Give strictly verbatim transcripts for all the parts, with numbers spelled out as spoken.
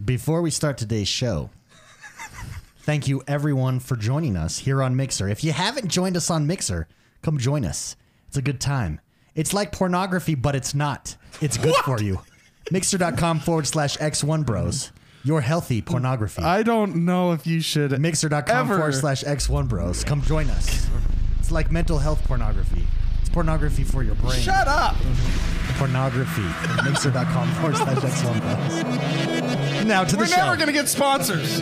Before we start today's show, thank you everyone for joining us here on Mixer. If you haven't joined us on Mixer, come join us. It's a good time. It's like pornography, but it's not. It's good What? for you. Mixer.com forward slash X1 Bros. Your healthy pornography. I don't know if you should. Mixer.com ever. forward slash X1 Bros. Come join us. It's like mental health pornography. It's pornography for your brain. Shut up. Pornography. Mixer.com forward slash X1 Bros. Now to the We're show. never going to get sponsors.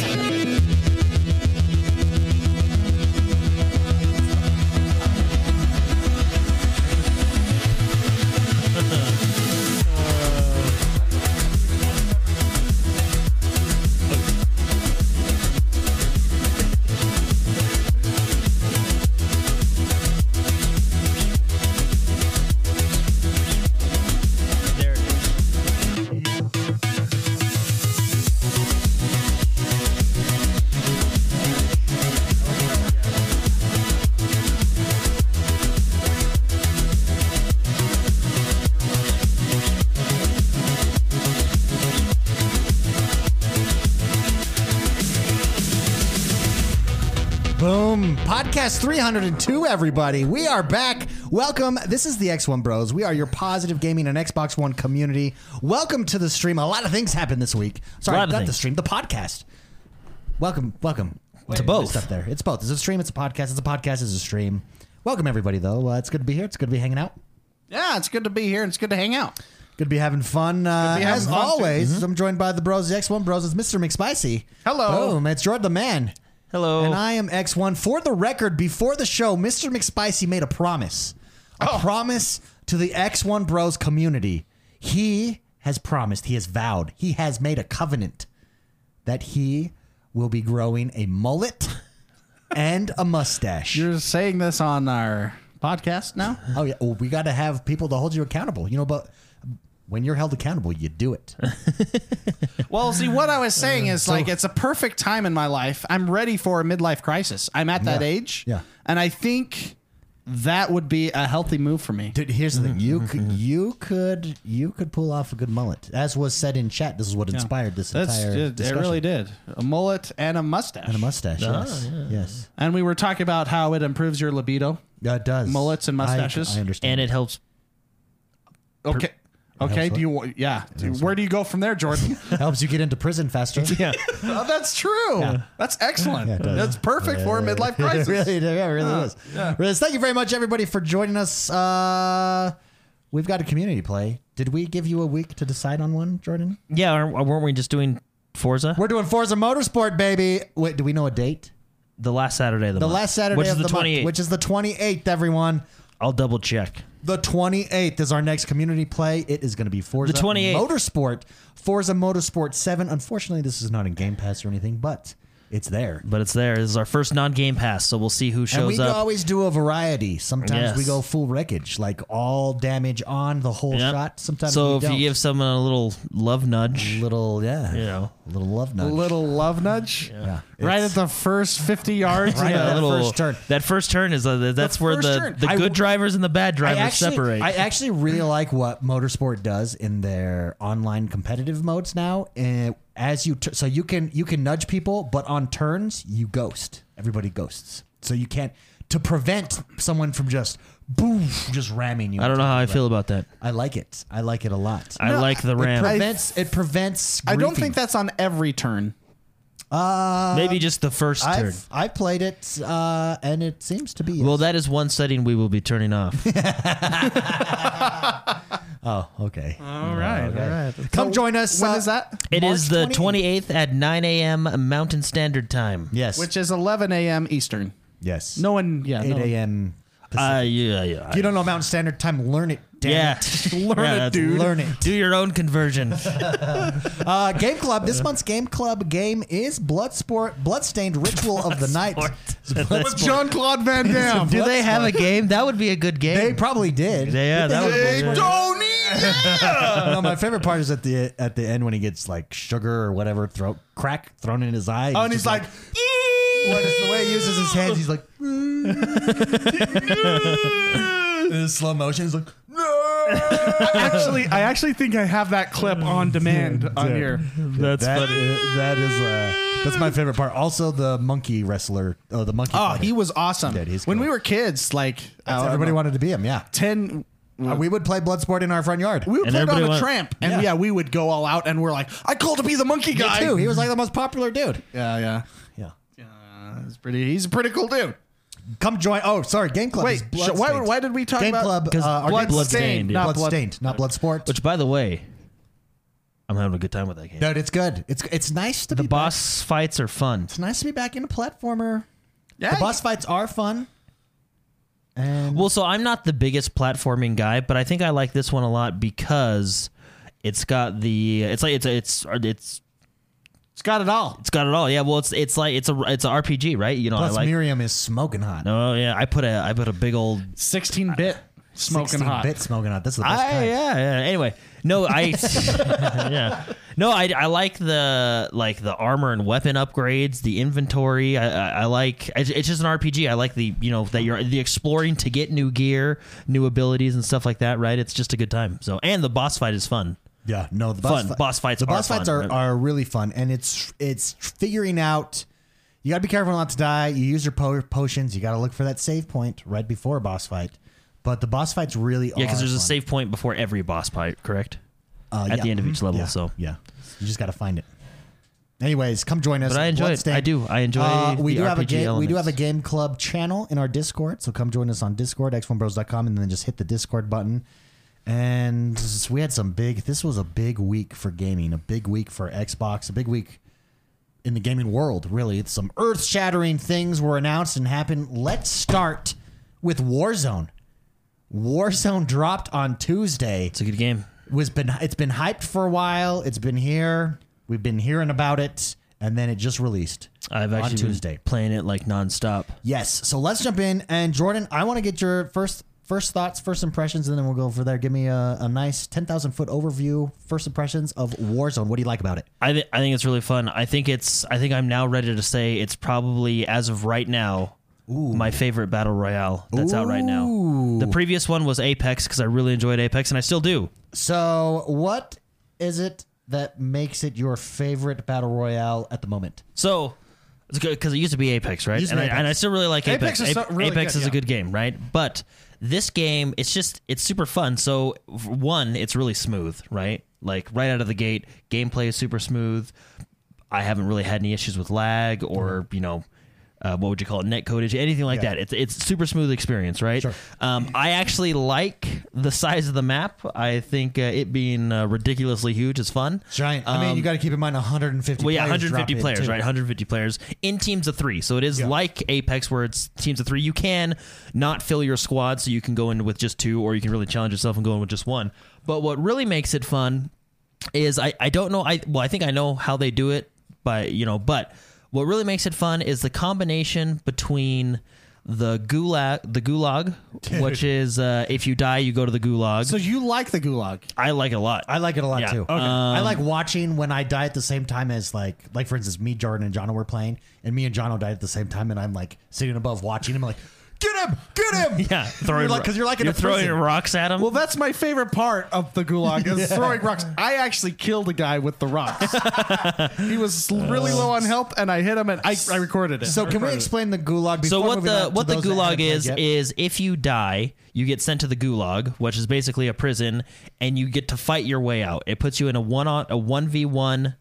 There it is. Boom. Podcast three hundred two, everybody. We are back. Welcome. This is the X one Bros. We are your positive gaming and Xbox One community. Welcome to the stream. A lot of things happened this week. Sorry, A lot of not the things. stream, the podcast. Welcome. Welcome. To both. Up there. It's both. It's a stream. It's a podcast. It's a podcast. It's a stream. Welcome, everybody, though. Uh, it's good to be here. It's good to be hanging out. Yeah, it's good to be here. It's good to hang out. Good to be having fun. Uh, Good to be having as fun, too. always, I'm joined by the bros, the X one Bros. It's Mister McSpicy. Hello. Boom. It's Jordan the Man. Hello. And I am X one. For the record, before the show, Mister McSpicy made a promise. A Oh. promise to the X one Bros community. He has promised, he has vowed, he has made a covenant that he will be growing a mullet and a mustache. You're saying this on our podcast now? Oh, yeah. Well, we got to have people to hold you accountable. You know, but when you're held accountable, you do it. Well, see, what I was saying is like it's a perfect time in my life. I'm ready for a midlife crisis. I'm at that Yeah. age. Yeah. And I think that would be a healthy move for me. Dude, here's the thing. You could, you could, you could pull off a good mullet. As was said in chat, this is what inspired this That's entire it, it discussion. really did. A mullet and a mustache. And a mustache, Ah, yes. yeah. Yes. And we were talking about how it improves your libido. Yeah, it does. Mullets and I- mustaches. I, understand. And it helps. Okay. Okay. helps Do you? wa- Yeah. Where do you go from there, Jordan? helps you get into prison faster. Yeah. Oh, that's true. That's excellent. Yeah, it does. That's perfect for a midlife crisis. it really, yeah, it really is. Really is. Thank you very much, everybody, for joining us. Uh, we've got a community play. Did we give you a week to decide on one, Jordan? Yeah, aren't- weren't we just doing Forza? We're doing Forza Motorsport, baby. Wait, do we know a date? The last Saturday of the, The month. last Saturday which of is the, the month, twenty-eighth. which is the twenty-eighth, everyone. I'll double check. The twenty-eighth is our next community play. It is going to be Forza The twenty-eighth. Motorsport. Forza Motorsport seven. Unfortunately, this is not in Game Pass or anything, but it's there. But it's there. This is our first non-Game Pass, so we'll see who And shows we up. always do a variety. Sometimes Yes. we go full wreckage, like all damage on the whole Yep. shot. Sometimes so we if don't. you give someone a little love nudge, little, yeah, you know, a little love A nudge. little love nudge. yeah, Right It's- at the first fifty yards. Right of at the- that little first turn. That first turn is uh, that's where first the, turn. the I good w- drivers and the bad I drivers actually, separate. I actually really like what Motorsport does in their online competitive modes now. And as you, t- so you can you can nudge people, but on turns you ghost. Everybody ghosts, so you can't to prevent someone from just boom, just ramming you. I don't know how I feel about that. I like it. I like it a lot. I No, like the It ram. prevents. It prevents. I don't griefing. think that's on every turn. Uh, Maybe just the first turn. I've I played it, uh, and it seems to be. Yes. Well, that is one setting we will be turning off. oh, okay. All right. Okay. All right. Come join us. When uh, is that? It March is the twenty-eighth. twenty-eighth at nine a.m. Mountain Standard Time. Yes. Which is eleven a.m. Eastern. yes. No one. Yeah. eight no one- a.m. Uh, yeah, yeah. If you don't know Mountain Standard Time, learn it. Damn yeah. it. Learn Yeah, it, that's- dude. Learn it. Do your own conversion. Uh, Game Club. This month's Game Club game is Bloodsport, Bloodstained Ritual of the Night. With John Claude Van Damme. Do they have a game? That would be a good game. They probably did. Yeah, Did that they would have be a good. Bloodsport? Tony. No, my favorite part is at the at the end when he gets like sugar or whatever throw crack thrown in his eye. Oh, and he's just like, what is the way he uses his hands? He's like, in slow motion. He's like, no. actually, I actually think I have that clip on demand on Dude. here. That's That funny. is, that is uh, that's my favorite part. Also, the monkey wrestler. Oh, the monkey. Oh, fighter. he was awesome. Dude, he's when cool. we were kids, like That's- uh, everybody wanted to be him. Yeah, ten. Uh, we would play Bloodsport in our front yard. We would And play it on everybody the went- tramp, and Yeah. yeah. we would go all out, and we're like, "I called to be the monkey Me guy." too. He was like the most popular dude. Yeah, yeah. Yeah. Uh, he's pretty. He's a pretty cool dude. Come join. Oh, sorry, Game Club. Wait, is sh- Bloodstained. why- why did we talk Game about- Club? Because Uh, our Bloodstained, Game- Bloodstained, not not blood. Bloodstained, not Bloodsport. Which, by the way, I'm having a good time with that game. Dude, it's good. It's it's nice to The be boss fights are fun. Back. It's nice to be back in a platformer. Yeah, The boss fights are fun. And Well, so I'm not the biggest platforming guy, but I think I like this one a lot because it's got the it's like it's it's it's it's got it all. it's got it all. Yeah, well, it's it's like it's a it's a R P G, right? You know, plus I like. Miriam is smoking hot. Oh yeah, I put a I put a big old sixteen bit smoking hot. bit smoking hot. That's the best I, kind. yeah, yeah. Anyway, no, I yeah, no, I, I like the like the armor and weapon upgrades, the inventory. I, I, I like it's, it's just an R P G. I like the you know that you're the exploring to get new gear, new abilities and stuff like that. Right? It's just a good time. So and the boss fight is fun. Yeah, no, the boss, Fun. fi- Boss fights The are boss fights fun, are, right? are really fun, and it's it's figuring out. You got to be careful not to die. You use your po- potions. You got to look for that save point right before a boss fight. But the boss fights really Yeah, are because there's a fun. save point before every boss fight. Correct? Uh, at yeah. the end of each level. Yeah, So yeah, you just got to find it. Anyways, come join us. But I enjoy it. Bloodstained. I do. I enjoy Uh, we the do have a R P G game. We do have a elements. game club channel in our Discord, so come join us on Discord, x one bros dot com, and then just hit the Discord button. And we had some big. This was a big week for gaming. A big week for Xbox. A big week in the gaming world. Really, it's some earth-shattering things were announced and happened. Let's start with Warzone. Warzone dropped on Tuesday. It's a good game. Was been it's been hyped for a while. It's been here. We've been hearing about it, and then it just released I've on actually been Tuesday. playing it like nonstop. Yes. So let's jump in. And Jordan, I want to get your first first thoughts, first impressions, and then we'll go for there. Give me a, a nice ten thousand foot overview, first impressions of Warzone. What do you like about it? I th- I think it's really fun. I think it's I think I'm now ready to say it's probably as of right now my favorite battle royale that's out right now. Ooh. The previous one was Apex because I really enjoyed Apex and I still do. So what is it that makes it your favorite battle royale at the moment? So it's good because it used to be Apex, right? Used to And be I, Apex. and I still really like Apex Apex. is so- Ape- really Apex good, is a yeah. good game, right? But this game, it's just it's super fun. So f- one, it's really smooth, right? Like right out of the gate, gameplay is super smooth. I haven't really had any issues with lag or you know. Uh, what would you call it? Net codage, anything like Yeah. that. It's it's super smooth experience, right? Sure. Um, I actually like the size of the map. I think uh, it being uh, ridiculously huge is fun. Giant. I mean, Um, you got to keep in mind one hundred fifty. Well, yeah, players one hundred fifty drop in, players, too. right? one hundred fifty players in teams of three. So it is Yeah. like Apex, where it's teams of three. You can not fill your squad, so you can go in with just two, or you can really challenge yourself and go in with just one. But what really makes it fun is I, I don't know. I well, I think I know how they do it, by you know, but what really makes it fun is the combination between the gulag, the gulag, which is uh, if you die, you go to the gulag. So you like the Gulag? I like it a lot. I like it a lot Yeah. too. Okay. I Um, like watching when I die at the same time as like, like for instance, me, Jordan, and Jono were playing, and me and Jono died at the same time, and I'm like sitting above watching him, like, get him, get him, yeah, throwing because you're like in you're a throwing prison. rocks at him. Well, that's my favorite part of the Gulag is throwing rocks. I actually killed a guy with the rocks. He was really low on health, and I hit him, and I, I recorded it. So can we Recorded it. explain the gulag? Before So what moving on the to what the those that gulag haven't played is yet? is if you die, you get sent to the gulag, which is basically a prison, and you get to fight your way out. It puts you in a one on a one v one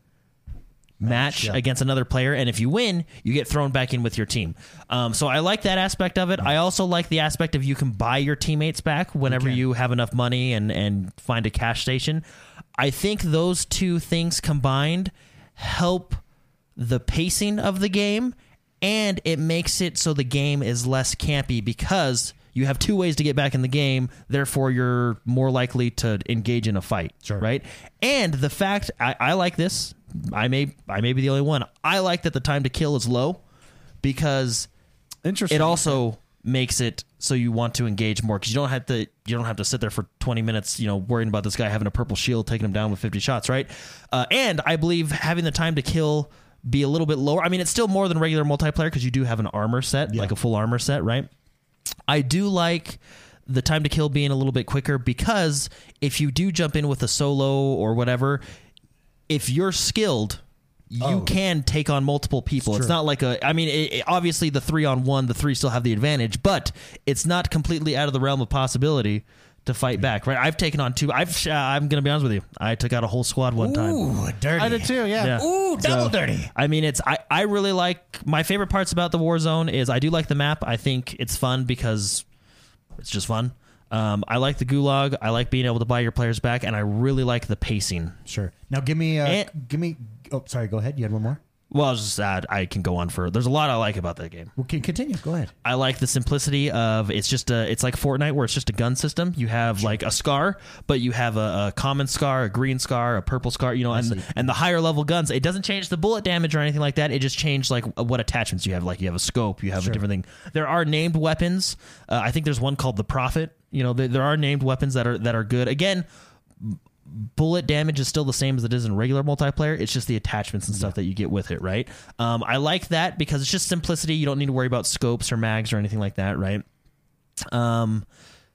match yeah. against another player, and if you win, you get thrown back in with your team. Um, so I like that aspect of it. I also like the aspect of you can buy your teammates back whenever can. you have enough money and and find a cash station. I think those two things combined help the pacing of the game, and it makes it so the game is less campy because you have two ways to get back in the game. Therefore, you're more likely to engage in a fight. Sure. Right? And the fact I, I like this. I may I may be the only one. I like that the time to kill is low because Interesting. it also makes it so you want to engage more because you don't have to you don't have to sit there for twenty minutes, you know, worrying about this guy having a purple shield taking him down with fifty shots, right? Uh, and I believe having the time to kill be a little bit lower. I mean, it's still more than regular multiplayer because you do have an armor set, like a full armor set, right? I do like the time to kill being a little bit quicker, because if you do jump in with a solo or whatever, if you're skilled, you Oh. can take on multiple people. It's It's true. not like a, I mean, it, it- obviously the three on one, the three still have the advantage, but it's not completely out of the realm of possibility to fight back, right? I've taken on two. I've, uh, I'm going to be honest with you. I took out a whole squad one time. Ooh, dirty. I did too. Yeah. Yeah. Ooh, double So, dirty. I mean, it's I, I really like, my favorite parts about the Warzone is I do like the map. I think it's fun because it's just fun. Um, I like the Gulag. I like being able to buy your players back, and I really like the pacing. Sure. Now give me, uh, And- give me. Oh, sorry. Go ahead. You had one more. Well, I was just sad. I can go on for. There's a lot I like about that game. We can continue. Go ahead. I like the simplicity of it's just a. It's like Fortnite where it's just a gun system. You have like a scar, but you have a, a common scar, a green scar, a purple scar. You know, and see. and the higher level guns. It doesn't change the bullet damage or anything like that. It just changed like what attachments you have. Like you have a scope. You have Sure. a different thing. There are named weapons. Uh, I think there's one called the Prophet. You know, there, there are named weapons that are that are good. Again, bullet damage is still the same as it is in regular multiplayer. It's just the attachments and stuff that you get with it, right? Um, I like that because it's just simplicity. You don't need to worry about scopes or mags or anything like that, right? Um,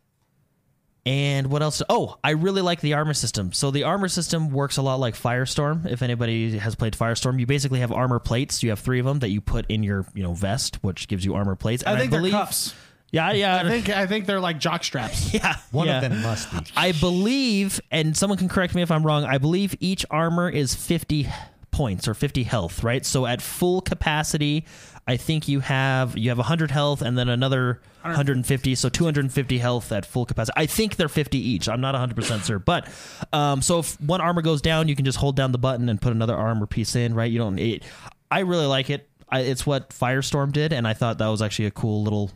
and what else? Oh, I really like the armor system. So the armor system works a lot like Firestorm. If anybody has played Firestorm, you basically have armor plates. You have three of them that you put in your, you know, vest, which gives you armor plates. I And think believe, they're cuffs. Yeah, yeah. I think I think they're like jock straps. yeah, One yeah. of them must be. I believe, and someone can correct me if I'm wrong, I believe each armor is fifty points or fifty health, right? So at full capacity, I think you have you have one hundred health and then another one hundred fifty, so two hundred fifty health at full capacity. I think they're fifty each. I'm not one hundred percent sure. But um, so if one armor goes down, you can just hold down the button and put another armor piece in, right? You don't it, I really like it. I, it's what Firestorm did, and I thought that was actually a cool little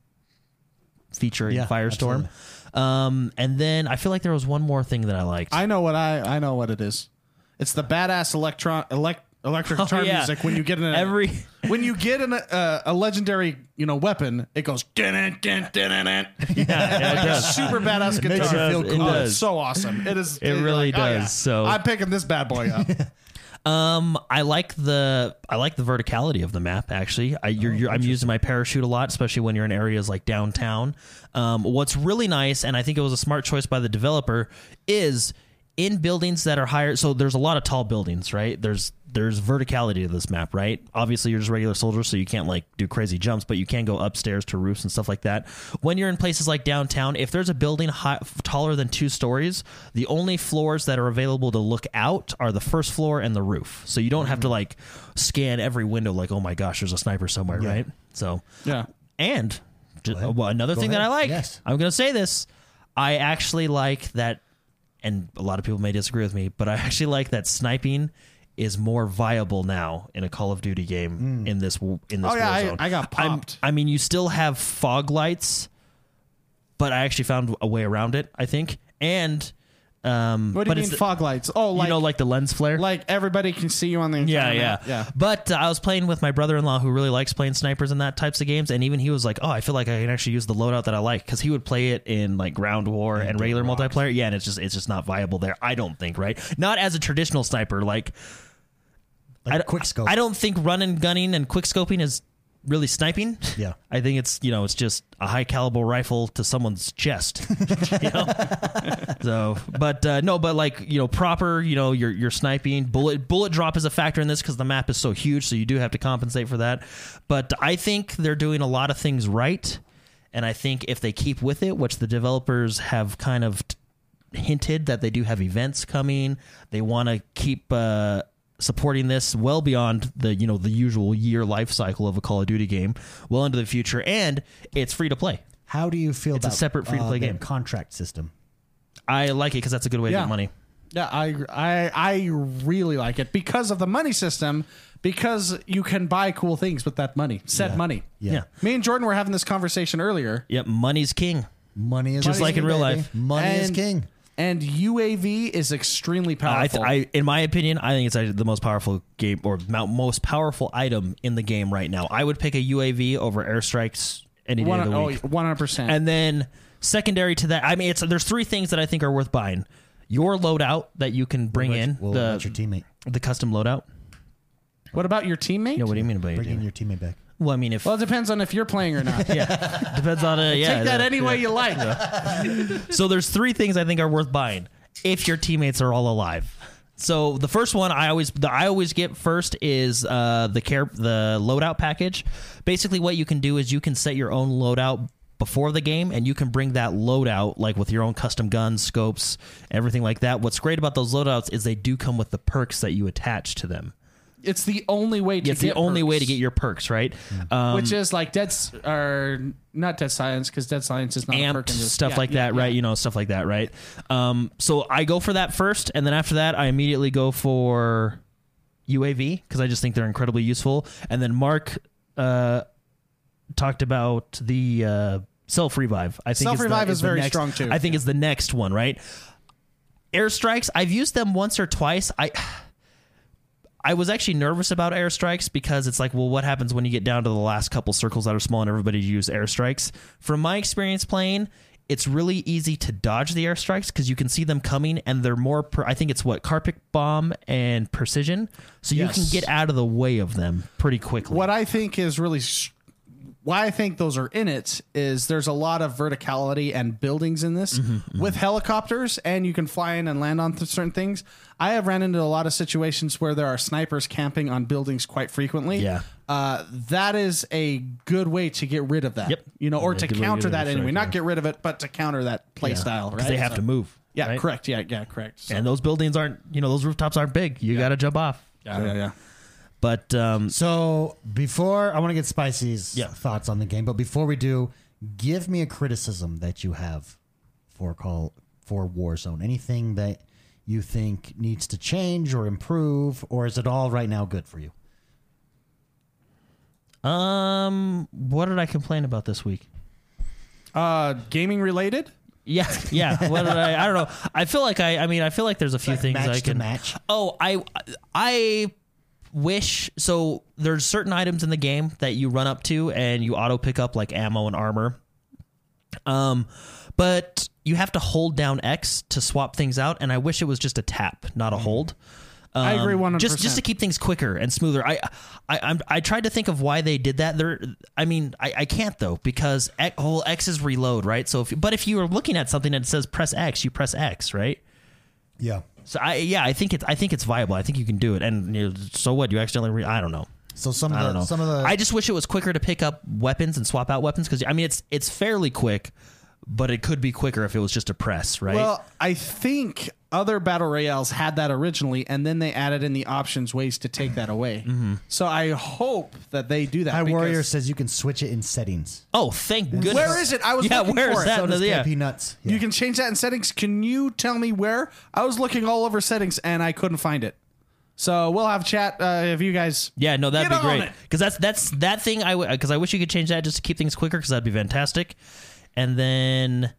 feature in Yeah, Firestorm. Um, and then I feel like there was one more thing that I liked. I know what I I know what it is. It's the badass electron elect, electric Oh, guitar yeah. music when you get in a, Every when you get in a, uh, a legendary you know weapon. It goes dun dun dun dun dun. yeah, yeah, it does. Super badass guitar. Makes you feel It cool. Oh, does. it's so awesome. It is. It it's really like, oh, does, yeah. so- I'm picking this bad boy up. Um, I like the I like the verticality of the map. Actually, I you're, you're, I'm using my parachute a lot, especially when you're in areas like downtown. Um, what's really nice, and I think it was a smart choice by the developer, is in buildings that are higher. So there's a lot of tall buildings, right? There's there's verticality to this map, right? Obviously, you're just regular soldiers, so you can't like do crazy jumps, but you can go upstairs to roofs and stuff like that. When you're in places like downtown, if there's a building high, taller than two stories, the only floors that are available to look out are the first floor and the roof. So you don't have to like scan every window like, oh my gosh, there's a sniper somewhere, Yeah. right? So Yeah. and ju- ahead. well, another Go thing that ahead. I like, Yes. I'm going to say this, I actually like that, and a lot of people may disagree with me, but I actually like that sniping is more viable now in a Call of Duty game in this w- in this Oh, yeah, I- Warzone. I got I'm- popped. I mean, you still have fog lights, but I actually found a way around it, I think. And um, What do but you mean it's- fog lights? Oh, like you know, like the lens flare. like everybody can see you on the Yeah, entire yeah, map. yeah. But uh, I was playing with my brother-in-law who really likes playing snipers and that types of games, and even he was like, "Oh, I feel like I can actually use the loadout that I like," because he would play it in like ground war and, regular multiplayer. Yeah, and it's just it's just not viable there. I don't think, right? Not as a traditional sniper, like, Like I, don't- quick scope. I don't think running, gunning, and quick scoping is really sniping. Yeah. I think it's you know it's just a high caliber rifle to someone's chest. you know? So, but uh, no, but like you know, proper, you know, you're you're sniping. Bullet bullet drop is a factor in this because the map is so huge, so you do have to compensate for that. But I think they're doing a lot of things right, and I think if they keep with it, which the developers have kind of t- hinted that they do have events coming, they want to keep. Uh, supporting this well beyond the you know the usual year life cycle of a Call of Duty game, well into the future, and it's free to play. How do you feel It's a about separate free-to-play uh, their game. contract system? I like it because that's a good way Yeah. to get money. Yeah, I, I I really like it because of the money system. Because you can buy cool things with that money, said Yeah. money. Yeah. Yeah. Me and Jordan were having this conversation earlier. Yep, money's king. Money is Just like king, in real baby. life. Money is And- king. And U A V is extremely I, powerful. th- I, in my opinion, I think it's actually the most powerful game or mo- most powerful item in the game right now. I would pick a U A V over airstrikes any day One, of the oh, week. one hundred percent. And then secondary to that, I mean, it's there's three things that I think are worth buying. Your loadout that you can bring What about- in, what the about your teammate? the custom loadout. What about your teammate? You know, what do you mean about your Bring in teammate? your teammate back. Well, I mean, if Well, it depends on if you're playing or not. yeah, depends on it. Yeah, Take that the- any way you like. So there's three things I think are worth buying if your teammates are all alive. So the first one I always the I always get first is uh, the care the loadout package. Basically, what you can do is you can set your own loadout before the game, and you can bring that loadout like with your own custom guns, scopes, everything like that. What's great about those loadouts is they do come with the perks that you attach to them. It's the only way to It's get the only perks, way to get your perks, right? Um, which is like dead S- or not dead science because dead science is not a perk amped in this. stuff Yeah, like yeah, that, yeah. right? You know, stuff like that, right? Um, so I go for that first, and then after that, I immediately go for U A V because I just think they're incredibly useful. And then Mark uh, talked about the uh, self revive. I think Self-revive it's is the very next- strong, too. I think is the next one, right? Airstrikes. I've used them once or twice. I. I was actually nervous about airstrikes because it's like, well, what happens when you get down to the last couple circles that are small and everybody use airstrikes? From my experience playing, it's really easy to dodge the airstrikes because you can see them coming and they're more, per, I think it's what, carpet bomb and precision. So you Yes. can get out of the way of them pretty quickly. What I think is really sh- why I think those are in it is there's a lot of verticality and buildings in this with helicopters, and you can fly in and land on th- certain things. I have ran into a lot of situations where there are snipers camping on buildings quite frequently. Yeah. Uh, that is a good way to get rid of that. Yep. You know, or Yeah, to good way to counter get rid that of anyway. airstrike, Not yeah. get rid of it, but to counter that play Yeah. style, Because right? they have So- to move. Yeah, right? correct. Yeah, yeah, correct. So- And those buildings aren't, you know, those rooftops aren't big. You got to jump off. yeah, yeah, yeah. But um, So before I want to get Spicy's Yeah. thoughts on the game, but before we do, give me a criticism that you have for call for Warzone. Anything that you think needs to change or improve, or is it all right now good for you? um, what did I complain about this week? Uh, gaming related? Yeah, yeah. What did I? I don't know. I feel like I. I mean, I feel like there's a few Like things match I to can. match? Oh, I. I wish so. There's certain items in the game that you run up to and you auto pick up like ammo and armor. Um, but you have to hold down X to swap things out, and I wish it was just a tap, not a hold. Um, I agree one hundred Just percent. just to keep things quicker and smoother. I I I'm, I tried to think of why they did that. There, I mean, I, I can't though because X, whole X is reload, right? So if but if you are looking at something and it says press X, you press X, right? Yeah. So I yeah, I think it's I think it's viable. I think you can do it. And you know, so what? You accidentally re- I don't know. So some I of don't the know. some of the I just wish it was quicker to pick up weapons and swap out weapons because I mean it's it's fairly quick, but it could be quicker if it was just a press, right? Well, I think other battle royales had that originally, and then they added in the options ways to take that away. Mm-hmm. So I hope that they do that. High because- Warrior says you can switch it in settings. oh, thank goodness. Where is it? I was yeah, looking where for is it. that? So does yeah. K P Nuts. You can change that in settings. Can you tell me where? I was looking all over settings and I couldn't find it. So we'll have chat uh, if you guys. Yeah, no, that'd Get be on great it. because that's that's that thing. I because I wish you could change that just to keep things quicker because that'd be fantastic. And then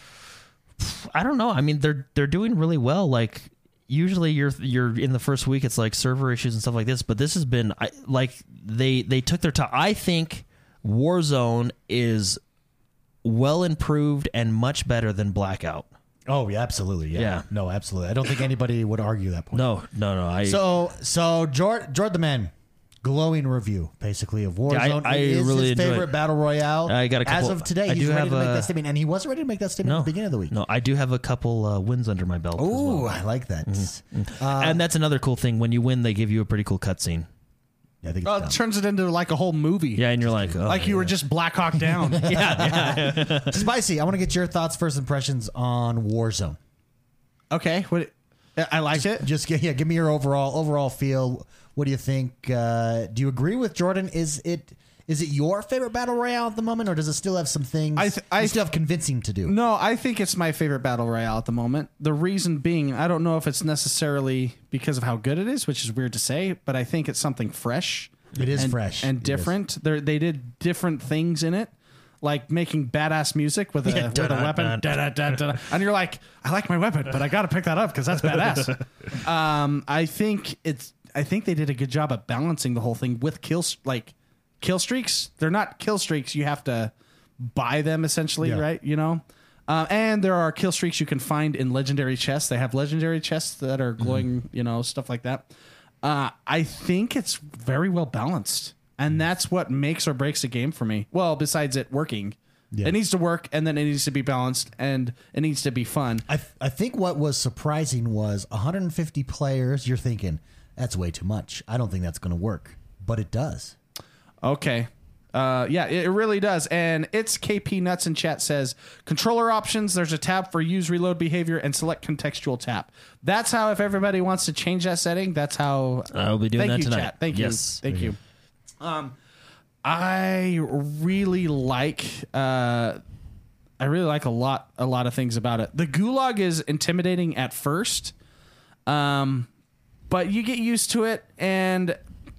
I don't know. I mean, they're they're doing really well. Like usually you're you're in the first week, it's like server issues and stuff like this. But this has been I, like they they took their time. I think Warzone is well improved and much better than Blackout. Oh yeah, absolutely. Yeah. Yeah. No, absolutely. I don't think anybody would argue that point. No, no, no. I So so Jord Jord the Man, glowing review basically of Warzone. I It is really his enjoy favorite it. battle royale. I got a as couple- of today. I He's do ready have to make a- that statement, and he wasn't ready to make that statement no at the beginning of the week. No, I do have a couple uh, wins under my belt. as Ooh, well. I like that. Mm-hmm. Uh, and that's another cool thing. When you win, they give you a pretty cool cutscene. yeah, I think Oh, it's it dumb. turns it into like a whole movie. Yeah, and you're like, oh, Like you were just Black Hawk Down. yeah, yeah. Spicy. I want to get your thoughts, first impressions on Warzone. Okay. What? I like it. Just gi- yeah, give me your overall overall feel. What do you think? Uh, do you agree with Jordan? Is it is it your favorite battle royale at the moment, or does it still have some things? I th- I you still have convincing to do. No, I think it's my favorite battle royale at the moment. The reason being, I don't know if it's necessarily because of how good it is, which is weird to say, but I think it's something fresh. It is and, fresh. and It is. different. They they did different things in it, like making badass music with a, Yeah, with a weapon, da-da-da-da-da. And you're like, I like my weapon, but I got to pick that up because that's badass. um, I think it's. I think they did a good job of balancing the whole thing with kills, like kill streaks. They're not kill streaks. You have to buy them essentially, Yeah. right? You know. Uh, and there are kill streaks you can find in legendary chests. They have legendary chests that are glowing, you know, stuff like that. Uh, I think it's very well balanced. And that's what makes or breaks a game for me. Well, besides it working. Yeah. It needs to work, and then it needs to be balanced, and it needs to be fun. I, th- I think what was surprising was one hundred fifty players. You're thinking, that's way too much. I don't think that's going to work. But it does. Okay. Uh, yeah, it really does. And it's K P Nuts in chat says, controller options, there's a tab for use reload behavior and select contextual tap. That's how, if everybody wants to change that setting, that's how. Uh, I'll be doing thank that you, tonight. Chat. Thank Yes. you. Thank you. Um, I really like, uh, I really like a lot, a lot of things about it. The gulag is intimidating at first, um, but you get used to it, and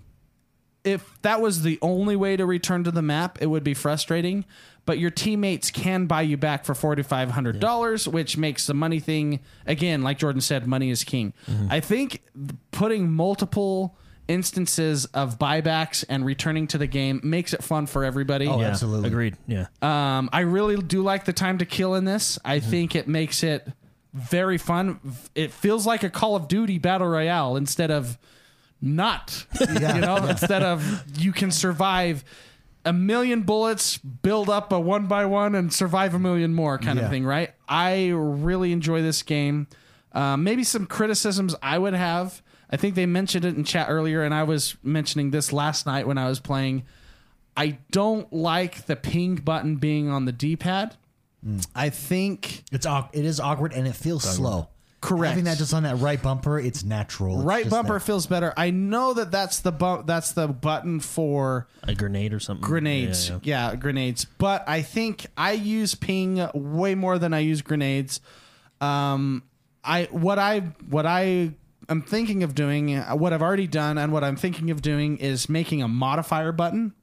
if that was the only way to return to the map, it would be frustrating. But your teammates can buy you back for four thousand five hundred dollars, yeah. which makes the money thing, again, like Jordan said, money is king. Mm-hmm. I think putting multiple instances of buybacks and returning to the game makes it fun for everybody. Oh, Yeah, absolutely. Agreed. Yeah. Um, I really do like the time to kill in this. I mm-hmm. think it makes it very fun. It feels like a Call of Duty battle royale instead of not, Yeah. you know, instead of you can survive a million bullets, build up a one by one, and survive a million more kind Yeah. of thing, right? I really enjoy this game. Um, maybe some criticisms I would have. I think they mentioned it in chat earlier, and I was mentioning this last night when I was playing. I don't like the ping button being on the D-pad. Mm. I think It's au- it is awkward and it feels slow. Correct. Having that just on that right bumper, it's natural. It's right just bumper there. feels better. I know that that's the bu- that's the button for A grenade or something. grenades. Yeah, Yeah, yeah. grenades. But I think I use ping way more than I use grenades. Um, I what I what I am thinking of doing, what I've already done, and what I'm thinking of doing is making a modifier button.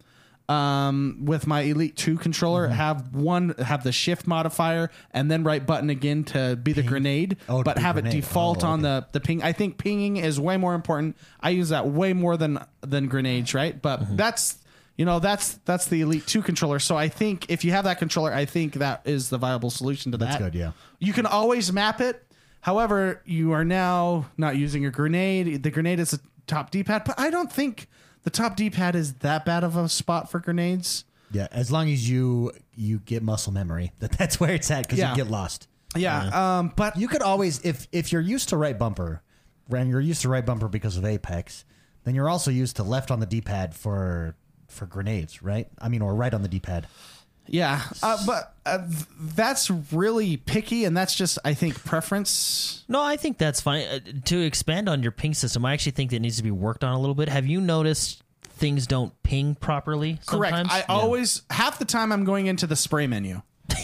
Um, with my Elite two controller, Mm-hmm. have one have the shift modifier and then right button again to be the grenade, Oh, to but be have grenade. it default Oh, on okay. the the ping. I think pinging is way more important. I use that way more than than grenades, right? But Mm-hmm. that's you know that's that's the Elite two controller. So I think if you have that controller, I think that is the viable solution to that. That's good, yeah. You can always map it. However, you are now not using a grenade. The grenade is a top D-pad, but I don't think the top D-pad is that bad of a spot for grenades. Yeah, as long as you you get muscle memory, that that's where it's at because Yeah. you get lost. Yeah, um, but You could always, if if you're used to right bumper, and you're used to right bumper because of Apex, then you're also used to left on the D-pad for for grenades, right? I mean, or right on the D-pad. yeah, uh, but uh, th- that's really picky, and that's just I think preference. No, I think that's fine. Uh, to expand on your ping system, I actually think that needs to be worked on a little bit. Have you noticed things don't ping properly sometimes? Correct. I Yeah. always half the time I'm going into the spray menu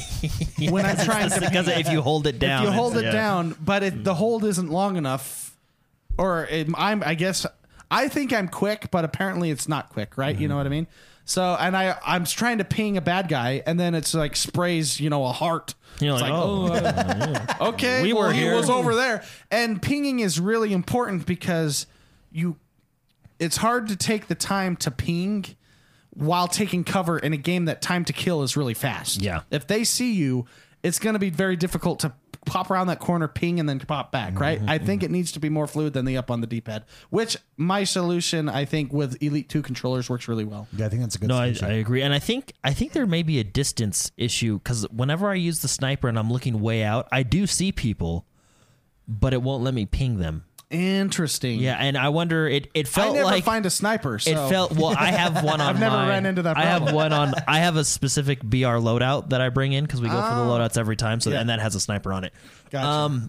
when I'm trying to because if you hold it down, if you hold it's- it yeah. down, but it, the hold isn't long enough, or it, I'm I guess I think I'm quick, but apparently it's not quick, right? Mm-hmm. You know what I mean? So and I I'm trying to ping a bad guy, and then it's like sprays you know a heart. You're It's like, like, oh, uh, okay, We well, were he here. was over there, and pinging is really important because you. It's hard to take the time to ping while taking cover in a game that time to kill is really fast. Yeah. If they see you, it's going to be very difficult to pop around that corner, ping, and then pop back, right? I think it needs to be more fluid than the up on the D-pad, which my solution, I think, with Elite two controllers works really well. Yeah, I think that's a good No, I, solution. I agree, and I think I think there may be a distance issue because whenever I use the sniper and I'm looking way out, I do see people, but it won't let me ping them. Interesting. Yeah, and I wonder. It it I felt never like find a sniper, so. it felt. Well, I have one on. I've never mine. ran into that I have problem. one on. I have a specific B R loadout that I bring in because we go for the loadouts every time. So Yeah. and that has a sniper on it. Gotcha. Um,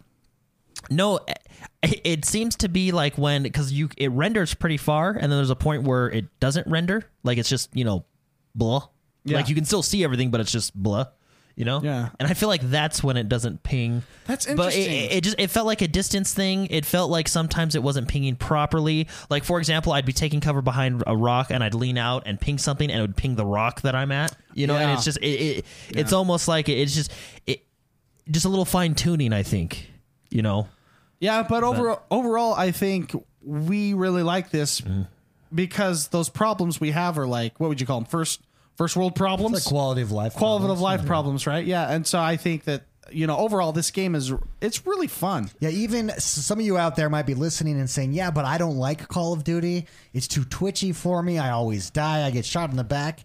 no, it, it seems to be like when because you it renders pretty far, and then there's a point where it doesn't render. Like it's just you know, blah. Yeah. Like you can still see everything, but it's just blah. You know, Yeah. and I feel like that's when it doesn't ping. That's But it, interesting. it just it felt like a distance thing. It felt like sometimes it wasn't pinging properly. Like for example, I'd be taking cover behind a rock and I'd lean out and ping something, and it would ping the rock that I'm at. You know, and Yeah. it's just it, it it's almost like it, it's just it just a little fine tuning. I think you know. Yeah, but over, overall, I think we really like this Mm. because those problems we have are like, what would you call them? First, first world problems? It's like quality of life. Quality of problems. life problems, right? Yeah, and so I think that you know, overall, this game is it's really fun. Yeah, even s- some of you out there might be listening and saying, yeah, but I don't like Call of Duty. It's too twitchy for me. I always die. I get shot in the back.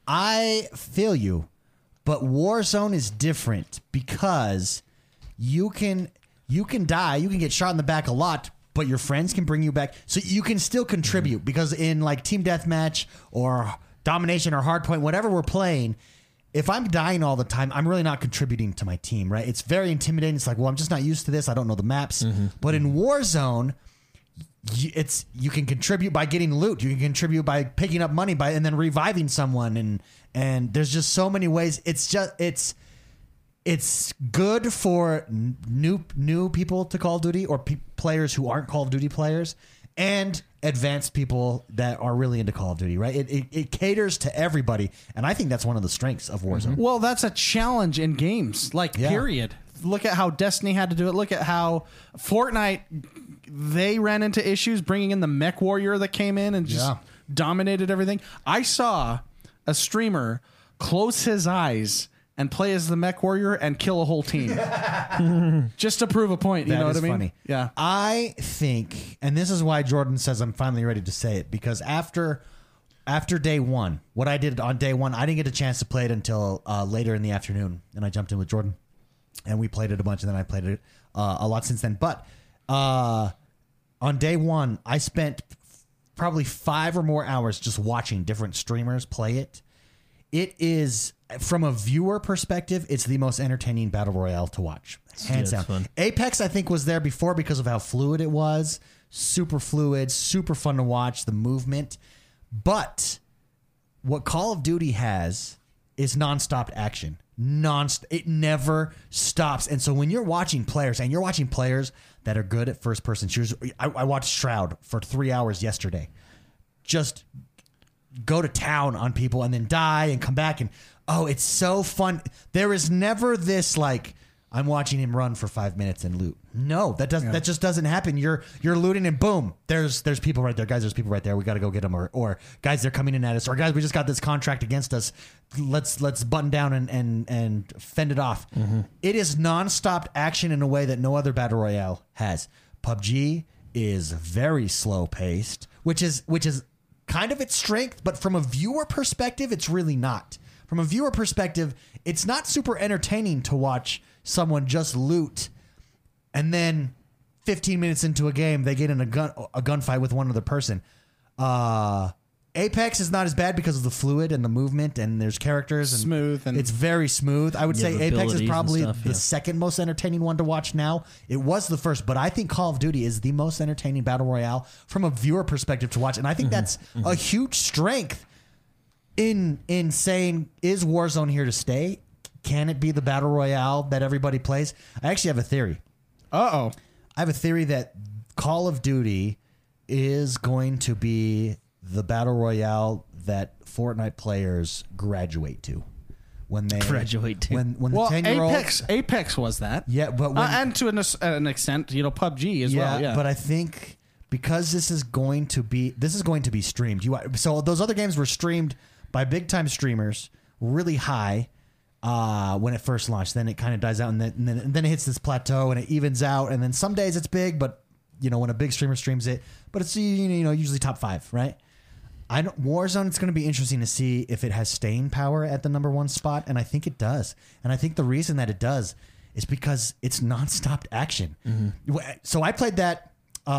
I feel you, but Warzone is different because you can you can die. You can get shot in the back a lot, but your friends can bring you back. So you can still contribute because in like Team Deathmatch or Domination or Hardpoint, whatever we're playing, if I'm dying all the time, I'm really not contributing to my team, right? It's very intimidating. It's like, well, I'm just not used to this. I don't know the maps. Mm-hmm. But in Warzone, you, it's you can contribute by getting loot. You can contribute by picking up money by and then reviving someone. And and there's just so many ways. It's just it's it's good for n- new new people to Call of Duty or pe- players who aren't Call of Duty players, and advanced people that are really into Call of Duty, right? It, it, it caters to everybody, and I think that's one of the strengths of Warzone. Mm-hmm. Well, that's a challenge in games, like, Yeah. period. Look at how Destiny had to do it. Look at how Fortnite, they ran into issues bringing in the mech warrior that came in and just Yeah. dominated everything. I saw a streamer close his eyes and play as the mech warrior and kill a whole team just to prove a point. You That know what is I mean? funny. Yeah. I think, and this is why Jordan says I'm finally ready to say it, because after after day one, what I did on day one, I didn't get a chance to play it until uh, later in the afternoon, and I jumped in with Jordan, and we played it a bunch, and then I played it uh, a lot since then. But uh, on day one, I spent probably five or more hours just watching different streamers play it. It is, from a viewer perspective, it's the most entertaining battle royale to watch, hands Yeah, down. it's fun. Apex, I think, was there before because of how fluid it was. Super fluid, super fun to watch, the movement. But what Call of Duty has is nonstop action. Non, it never stops. And so when you're watching players, and you're watching players that are good at first-person shooters, I, I watched Shroud for three hours yesterday. Just go to town on people and then die and come back, and oh, it's so fun. There is never this like I'm watching him run for five minutes and loot. No, that doesn't. Yeah. That just doesn't happen. You're you're looting and boom, there's there's people right there, guys. There's people right there. We got to go get them, or or guys, they're coming in at us, or guys, we just got this contract against us. Let's let's button down and and and fend it off. Mm-hmm. It is nonstop action in a way that no other battle royale has. P U B G is very slow paced, which is which is. kind of its strength, but from a viewer perspective, it's really not. From a viewer perspective, it's not super entertaining to watch someone just loot and then fifteen minutes into a game, they get in a gun a gunfight with one other person. Uh, Apex is not as bad because of the fluid and the movement, and there's characters. And Smooth and- it's very smooth. I would Yeah, say the Apex is abilities and probably stuff, the yeah. second most entertaining one to watch now. It was the first, but I think Call of Duty is the most entertaining battle royale from a viewer perspective to watch, and I think that's a huge strength in in saying, is Warzone here to stay? Can it be the battle royale that everybody plays? I actually have a theory. Uh-oh. I have a theory that Call of Duty is going to be the battle royale that Fortnite players graduate to when they Graduate to. when when Well, the ten year old Apex, Apex was that. yeah, but when, Uh, and to an, an extent, you know, P U B G as yeah, well. Yeah, but I think because this is going to be this is going to be streamed. You so those other games were streamed by big time streamers, really high uh, when it first launched. Then it kind of dies out, and then, and then and then it hits this plateau, and it evens out. And then some days it's big, but you know when a big streamer streams it, but it's you know usually top five, right? I don't, Warzone, it's going to be interesting to see if it has staying power at the number one spot, and I think it does. And I think the reason that it does is because it's nonstop action. Mm-hmm. So I played that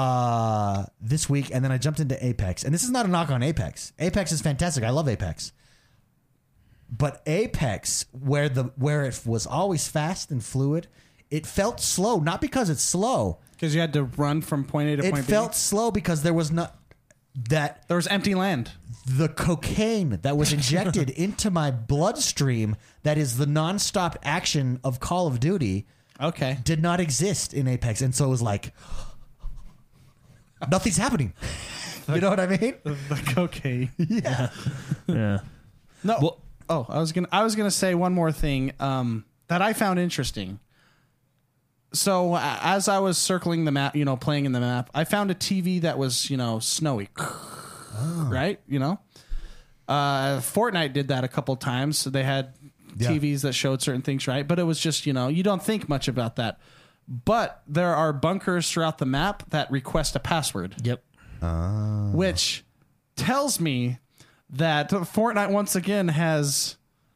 uh, this week, and then I jumped into Apex. And this is not a knock on Apex. Apex is fantastic. I love Apex. But Apex, where the where it was always fast and fluid, it felt slow. Not because it's slow. because you had to run from point A to It point felt B. slow because there was not that There was empty land. the cocaine that was injected into my bloodstream, that is the nonstop action of Call of Duty, Okay. did not exist in Apex. And so it was like, nothing's happening. You know what I mean? The cocaine. Yeah. Yeah. No. Well- oh, I was gonna. I was gonna say one more thing um, that I found interesting. So uh, as I was circling the map, you know, playing in the map, I found a T V that was, you know, snowy. Right? You know, uh, Fortnite did that a couple times. So they had Yeah. T Vs that showed certain things, right? But it was just, you know, you don't think much about that. But there are bunkers throughout the map that request a password, Yep. which tells me that Fortnite once again has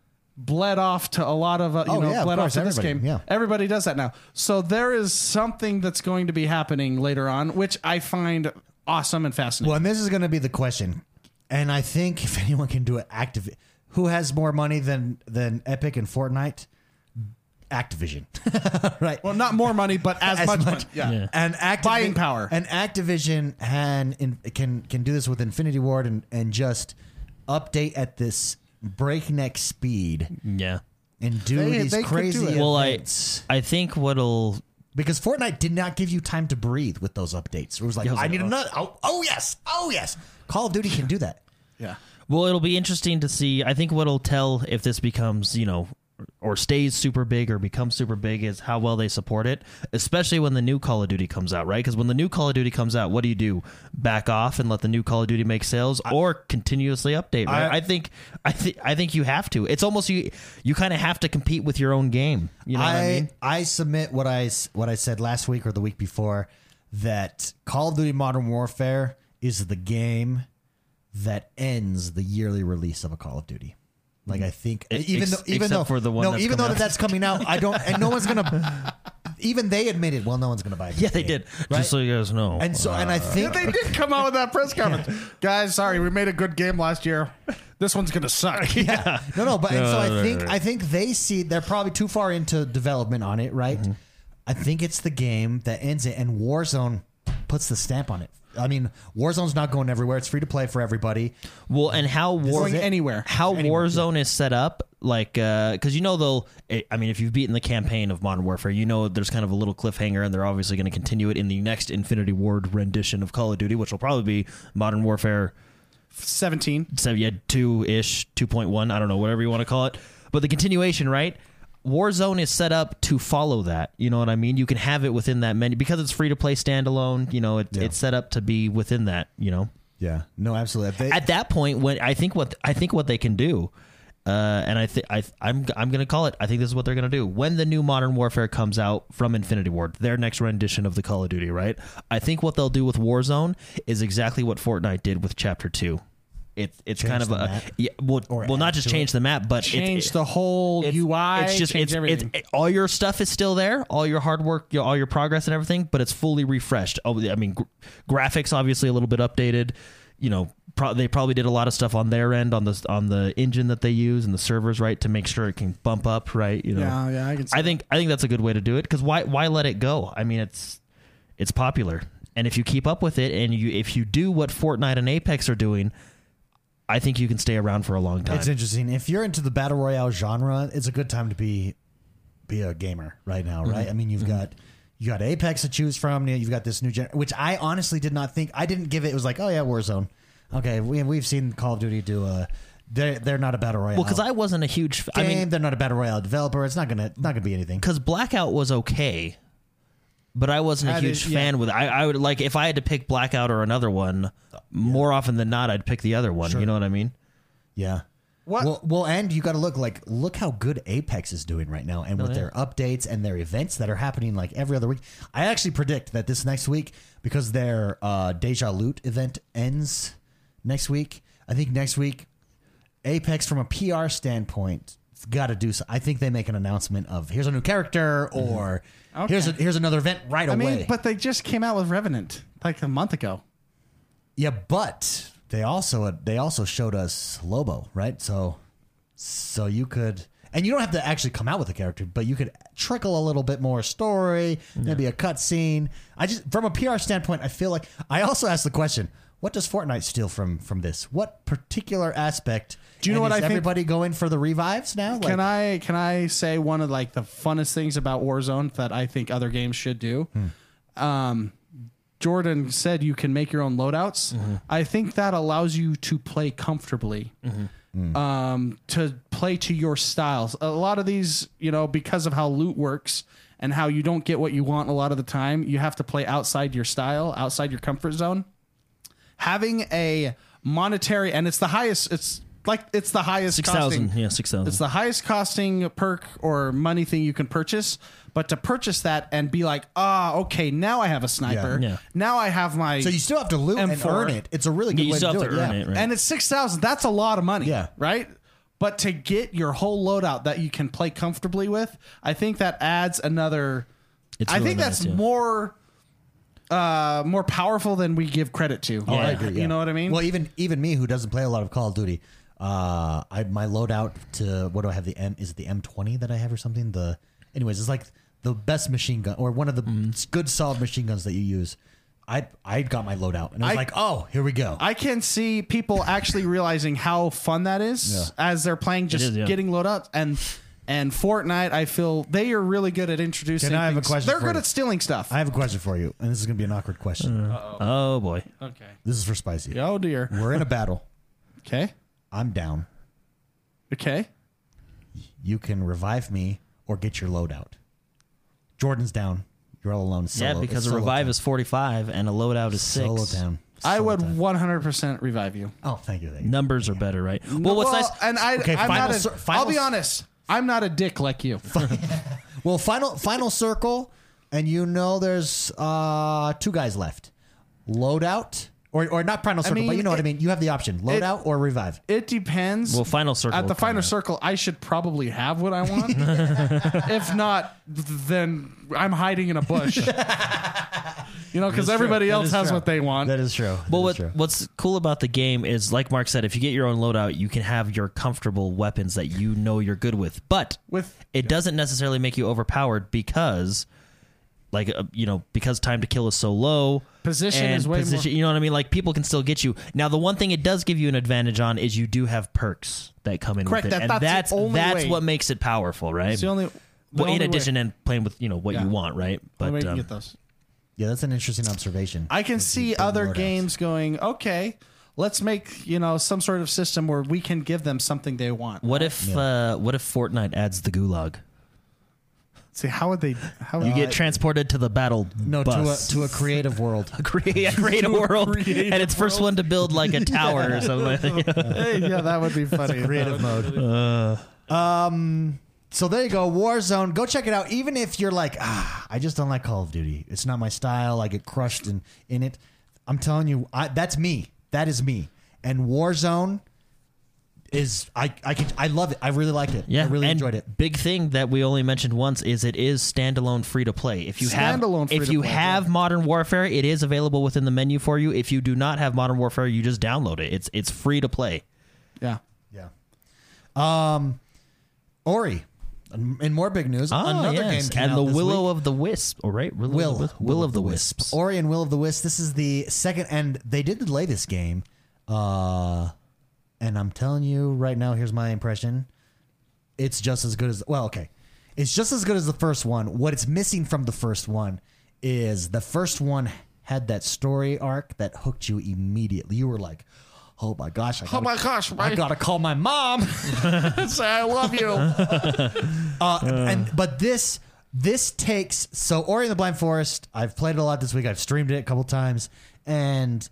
bled off to a lot of, uh, you Oh, know, yeah, of bled off course, to this everybody, game. yeah. Everybody does that now. So there is something that's going to be happening later on, which I find awesome and fascinating. Well, and this is going to be the question, and I think if anyone can do it, Activ- who has more money than than Epic and Fortnite? Activision, right? Well, not more money, but as, As much, much- money. Yeah. Yeah. And Activi- Buying power. And Activision can in, can can do this with Infinity Ward and and just update at this breakneck speed Yeah. and do They- these they could do crazy it. Well, I events. I think what'll Because Fortnite did not give you time to breathe with those updates. It was like, Yeah, I was I like, need oh. another. Oh, oh yes, oh yes. Call of Duty can do that. Yeah. well it'll be interesting to see. I think what'll tell if this becomes, you know, or stays super big or becomes super big is how well they support it, especially when the new Call of Duty comes out, right? Because when the new Call of Duty comes out, what do you do? Back off and let the new Call of Duty make sales, or continuously update, right? I, I- think I think I think you have to. It's almost you you kind of have to compete with your own game. You know I, what I mean? I submit what I s- what I said last week or the week before, that Call of Duty Modern Warfare is the game that ends the yearly release of a Call of Duty. Like I think, Ex- even though, even except though, for the one no, that's even though coming that out. that's coming out, I don't, and no one's gonna. Even they admitted, well, no one's gonna buy it. Yeah, they did. Just so you guys know. And so, and I think They did come out with that press conference. Guys, sorry, we made a good game last year. This one's going to suck. yeah. No, no, but and so No, I no, think no, no. I think they see they're probably too far into development on it, right? Mm-hmm. I think it's the game that ends it, and Warzone puts the stamp on it. I mean, Warzone's not going everywhere; it's free to play for everybody. Well, and how War Going anywhere. how Anywhere, Warzone is set up, like, because you know they'll. I mean, if you've beaten the campaign of Modern Warfare, you know there's kind of a little cliffhanger, and they're obviously going to continue it in the next Infinity Ward rendition of Call of Duty, which will probably be Modern Warfare seventeen. seven, yeah, two ish, two point one. I don't know, whatever you want to call it. But the continuation, right? Warzone is set up to follow that. You know what I mean? You can have it within that menu because it's free to play standalone. You know, it, Yeah. it's set up to be within that. You know. Yeah, no, absolutely. They, At that point, when I think what I think what they can do, uh, and I think I I'm I'm gonna call it. I think this is what they're gonna do when the new Modern Warfare comes out from Infinity Ward, their next rendition of the Call of Duty. Right? I think what they'll do with Warzone is exactly what Fortnite did with Chapter Two. It, it's Change kind of the a map? yeah, well, Or well, not add just to change it? the map, but Change it, the whole it's, U I. It's just change it's, everything. it's all your stuff is still there, all your hard work, your, all your progress and everything, but it's fully refreshed. Oh, I mean, gr- graphics obviously a little bit updated. You know, pro- they probably did a lot of stuff on their end on the on the engine that they use and the servers, right, to make sure it can bump up, right? You know, yeah, yeah, I can see I think I think that's a good way to do it because why why let it go? I mean, it's it's popular, and if you keep up with it, and you if you do what Fortnite and Apex are doing, I think you can stay around for a long time. it's interesting. If you're into the battle royale genre, it's a good time to be be a gamer right now, right? I mean, you've got you got Apex to choose from. You've got this new gen, which I honestly did not think. I didn't give it. It was like, oh yeah, Warzone. Okay, we we've seen Call of Duty do a. They're they're not a battle royale. Well, because I wasn't a huge. f- game. I mean, They're not a battle royale developer. It's not gonna not gonna be anything. because Blackout was okay, but I wasn't a That huge is- fan with it. I, I would like if I had to pick Blackout or another one. More often than not, I'd pick the other one. You know what I mean? Yeah. What- Well, well, and you got to look like look how good Apex is doing right now, and with yeah. their updates and their events that are happening like every other week. I actually predict that this next week, because their uh, Deja Loot event ends next week. I think next week, Apex from a P R standpoint, it's got to do so. I think they make an announcement of here's a new character or Okay. here's a, here's another event right I away. mean, but they just came out with Revenant like a month ago. Yeah, but they also they also showed us Lobo, right? So so you could, and you don't have to actually come out with a character, but you could trickle a little bit more story, maybe a cutscene. I just from a P R standpoint, I feel like I also asked the question: what does Fortnite steal from from this? What particular aspect? Do you know and what is I think- everybody going for the revives now? Can Like- I can I say one of like the funnest things about Warzone that I think other games should do? Um, Jordan said you can make your own loadouts. I think that allows you to play comfortably, um, to play to your styles. A lot of these, you know, because of how loot works and how you don't get what you want a lot of the time, you have to play outside your style, outside your comfort zone. Having a monetary, and it's the highest, it's like it's the highest Six costing. thousand, yeah, six thousand. It's the highest costing perk or money thing you can purchase. But to purchase that and be like, ah, okay, now I have a sniper. Yeah. Yeah. Now I have my. So you still have to loot M and four. earn it. It's a really good you way still to do have it. to earn yeah. it, right? And it's six thousand. That's a lot of money. Yeah. Right. But to get your whole loadout that you can play comfortably with, I think that adds another. It's I really think nice, that's yeah. more. Uh, more powerful than we give credit to. Oh, I agree, You yeah. know what I mean? Well, even even me who doesn't play a lot of Call of Duty, uh, I my loadout to what do I have? The M is it the M twenty that I have or something? The anyways, it's like the best machine gun or one of the Mm-hmm. good solid machine guns that you use. I I got my loadout and I was I- like, oh, here we go. I can see people actually realizing how fun that is Yeah. as they're playing, just is, yeah. getting loadouts. And and Fortnite, I feel they are really good at introducing. Can I have a things. question They're for good you? at stealing stuff. I have a question for you, and this is gonna be an awkward question. Oh boy. okay. This is for Spicy. Oh dear. We're in a battle. Okay. I'm down. Okay. You can revive me or get your loadout. Jordan's down. You're all alone. Solo. Yeah, because It's a solo revive time. is forty-five and a loadout is six. Solo down. I Solo would time. one hundred percent revive you. Oh, thank you. Thank you. Numbers are better, right? Well, what's nice? And I, Okay, I'm final not. A, cir- final I'll be c- honest. I'm not a dick like you. Well, final final circle, and you know there's uh, two guys left. Loadout, or or not final circle, mean, but you know what I it- mean. You have the option: loadout or revive. It depends. Well, final circle. At the will come final out. circle, I should probably have what I want. If not, then I'm hiding in a bush. You know, because everybody That else is has true. what they want. That is true. That Well, is what, true. what's cool about the game is, like Mark said, if you get your own loadout, you can have your comfortable weapons that you know you're good with. But With it doesn't necessarily make you overpowered because, like, uh, you know, because time to kill is so low. Position and is way position, more- You know what I mean? Like, people can still get you. Now, the one thing it does give you an advantage on is you do have perks that come in Correct, with it. that- and that's the that's only that's way. what makes it powerful, right? it's the only. The well, in only addition, way, and playing with, you know, what Yeah. you want, right? only way But you um, can get those. Yeah, that's an interesting observation. I can With see the- the other loadouts. games going, okay, let's make, you know, some sort of system where we can give them something they want. what if uh, what if Fortnite adds the gulag? See, how would they? How would You get transported to the battle No, bus. to a to a creative world. create, create a world, and it's first one to build like a tower or something. Hey, yeah, that would be funny. Creative mode. Um. So there you go, Warzone. Go check it out. Even if you're like, ah, I just don't like Call of Duty. It's not my style. I get crushed in in it. I'm telling you, I, that's me. That is me. And Warzone is I I can I love it. I really liked it. Yeah, I really and enjoyed it. Big thing that we only mentioned once is it is standalone free to play. If you Standalone have free if to you play, have Modern Warfare, it is available within the menu for you. If you do not have Modern Warfare, you just download it. It's it's free to play. Yeah. Yeah. Um, Ori. In more big news, Oh, another yes. game came and out the this Willow week. of the Wisp. All right, Will, Will, of the, Wisp. Will of the Wisps. Ori and Will of the Wisp. This is the second, and they did delay this game. Uh, and I'm telling you right now, here's my impression. It's just as good as well. Okay, it's just as good as the first one. What it's missing from the first one is the first one had that story arc that hooked you immediately. You were like, "Oh my gosh! I gotta, Oh my gosh! I My, gotta call my mom." say I love you. Uh, and but this this takes so Ori and the Blind Forest. I've played it a lot this week. I've streamed it a couple times, and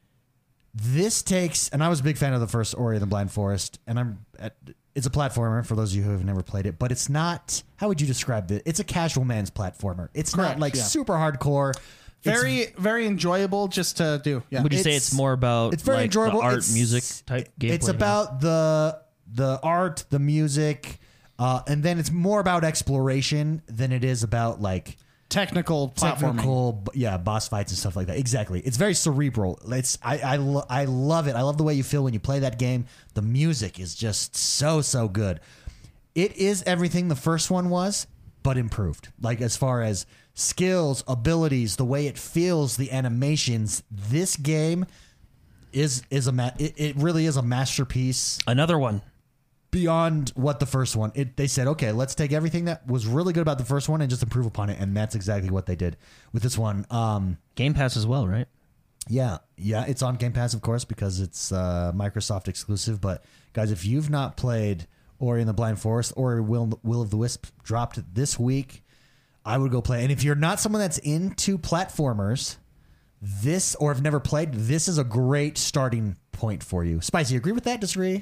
this takes. And I was a big fan of the first Ori and the Blind Forest, and I'm. At, it's a platformer for those of you who have never played it, but it's not. How would you describe it? It's a casual man's platformer. It's Correct, not like yeah. super hardcore. It's- Very, very enjoyable just to do. Yeah. Would you say it's- it's more about it's very like, enjoyable. the art, It's- music type gameplay? It's about the the art, the music, uh, and then it's more about exploration than it is about like Technical platforming. technical, b- yeah, boss fights and stuff like that. Exactly. It's very cerebral. It's I I, lo- I love it. I love the way you feel when you play that game. The music is just so so good. It is everything the first one was, but improved. Like as far as skills, abilities, the way it feels, the animations. This game is is a ma- it, it really is a masterpiece Another one. beyond what the first one. It they said, okay, let's take everything that was really good about the first one and just improve upon it, and that's exactly what they did with this one. Um, Game Pass as well, right? yeah, yeah, it's on Game Pass, of course, because it's uh, Microsoft exclusive. But guys, if you've not played Ori and the Blind Forest or Will Will of the Wisp, dropped this week, I would go play. And if you're not someone that's into platformers, this or have never played, this is a great starting point for you. Spicy, agree with that? Disagree?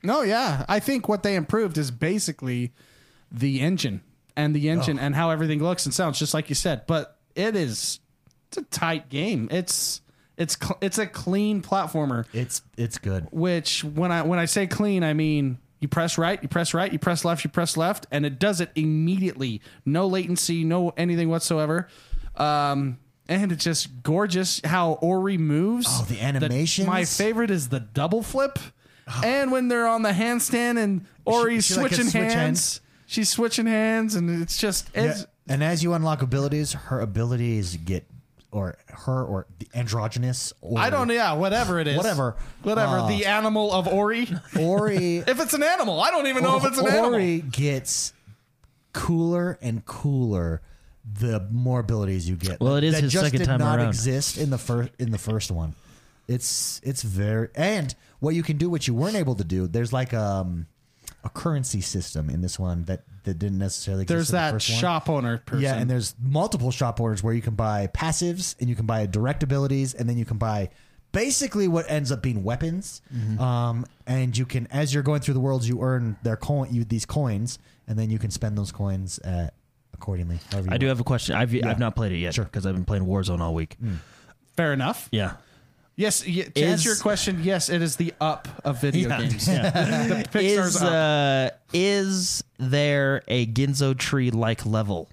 No, yeah. I think what they improved is basically the engine and the engine Oh. and how everything looks and sounds, just like you said. But it is it's a tight game. It's it's cl- it's a clean platformer. It's it's good. Which when I when I say clean, I mean you press right, you press right, you press left, you press left, and it does it immediately. No latency, no anything whatsoever. Um, and it's just gorgeous how Ori moves. Oh, the animations. my favorite is the double flip. And when they're on the handstand and Ori's she, like, can switching switch hands, hands. she's switching hands, and it's just it's, Yeah. And as you unlock abilities, her abilities get, or her, or the androgynous, or I don't yeah whatever it is Whatever. whatever Uh, the animal of Ori. Ori. If it's an animal, I don't even know if it's an Ori animal. gets cooler and cooler the more abilities you get. Well, it is that his just second did time not around. exist in the first in the first one. It's it's very and what you can do, what you weren't able to do. There's like um a currency system in this one that that didn't necessarily exist There's in the that first one. shop owner person. Yeah, and there's multiple shop orders where you can buy passives and you can buy direct abilities, and then you can buy basically what ends up being weapons. Mm-hmm. Um, and you can, as you're going through the worlds, you earn their coin, you these coins, and then you can spend those coins uh, accordingly. however you I do want. have a question. I've I've not played it yet Sure. because I've been playing Warzone all week. Fair enough. Yeah. Yes, y- to Is- answer your question, yes, it is the up of video Yeah. games. The Pixar's Is up. uh is there a Ginzo tree like level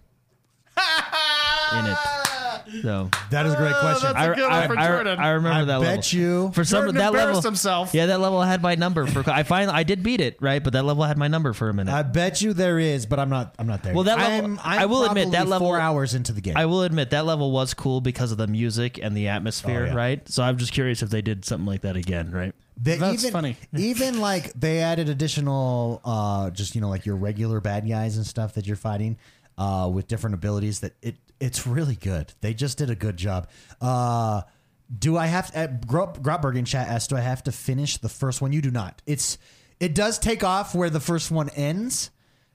in it? So That is a great question. that's a I, good one I, for I, Jordan. I remember I that bet level. you. For some Jordan that level, embarrassed himself. yeah, that level had my number for. I finally I did beat it, right? But that level had my number for a minute. I bet you there is, but I'm not. I'm not there. Well, that level- I'm, I'm I will admit that probably level- four hours into the game. I will admit that level was cool because of the music and the atmosphere, Oh, yeah. right? So I'm just curious if they did something like that again, right? They That's even, funny. Even like they added additional, uh, just you know, like your regular bad guys and stuff that you're fighting, uh, with different abilities. That it it's really good. They just did a good job. Uh, do I have to? Uh, Gro- Grotberg in chat asked, "Do I have to finish the first one?" You do not. It's it does take off where the first one ends,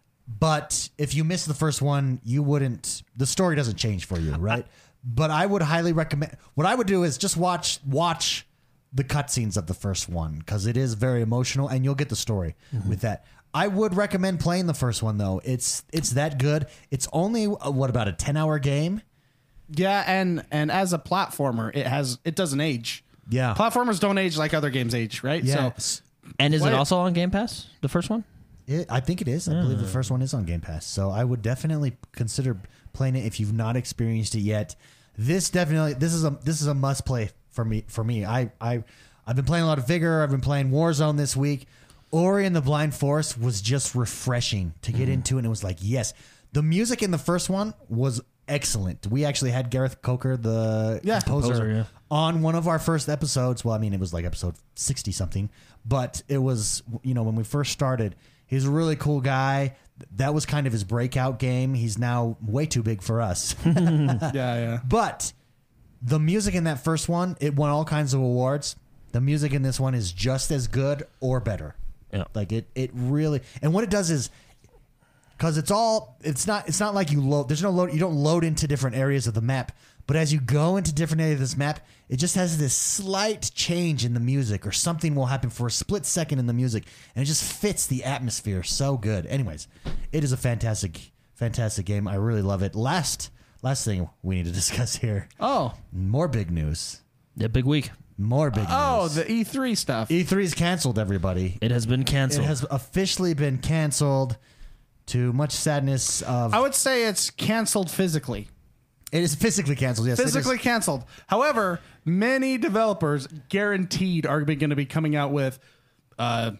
but if you miss the first one, you wouldn't. The story doesn't change for you, right? But I would highly recommend. What I would do is just watch watch the cutscenes of the first one because it is very emotional, and you'll get the story with that. I would recommend playing the first one though. It's it's that good. It's only uh, what about a ten hour game? Yeah, and and as a platformer, it has it doesn't age. Yeah. Platformers don't age like other games age, right? Yes. And is What- it also on Game Pass? The first one? It, I think it is. I believe the first one is on Game Pass. So I would definitely consider playing it if you've not experienced it yet. This definitely this is a this is a must play for me for me. I I I've been playing a lot of Vigor. I've been playing Warzone this week. Ori and the Blind Forest was just refreshing to get into, and it was like, yes. The music in the first one was excellent. We actually had Gareth Coker, the Yeah. composer, Composer, yeah. on one of our first episodes. Well, I mean, it was like episode sixty something, but it was, you know, when we first started, he's a really cool guy. That was kind of his breakout game. He's now way too big for us. yeah, yeah. But the music in that first one, it won all kinds of awards. The music in this one is just as good or better. Yeah. Like it, it really, and what it does is, because it's all, it's not, it's not like you load. There's no load. You don't load into different areas of the map. But as you go into different areas of this map, it just has this slight change in the music, or something will happen for a split second in the music, and it just fits the atmosphere so good. Anyways, it is a fantastic, fantastic game. I really love it. Last, last thing we need to discuss here. Oh, More big news. Yeah, big week. More big oh, news. the E three stuff. E three is canceled, everybody. It has been It canceled. has officially been canceled, to much sadness of. I would say it's canceled physically. It is physically canceled. Yes, it is. Physically canceled. However, many developers guaranteed are going to be coming out with uh,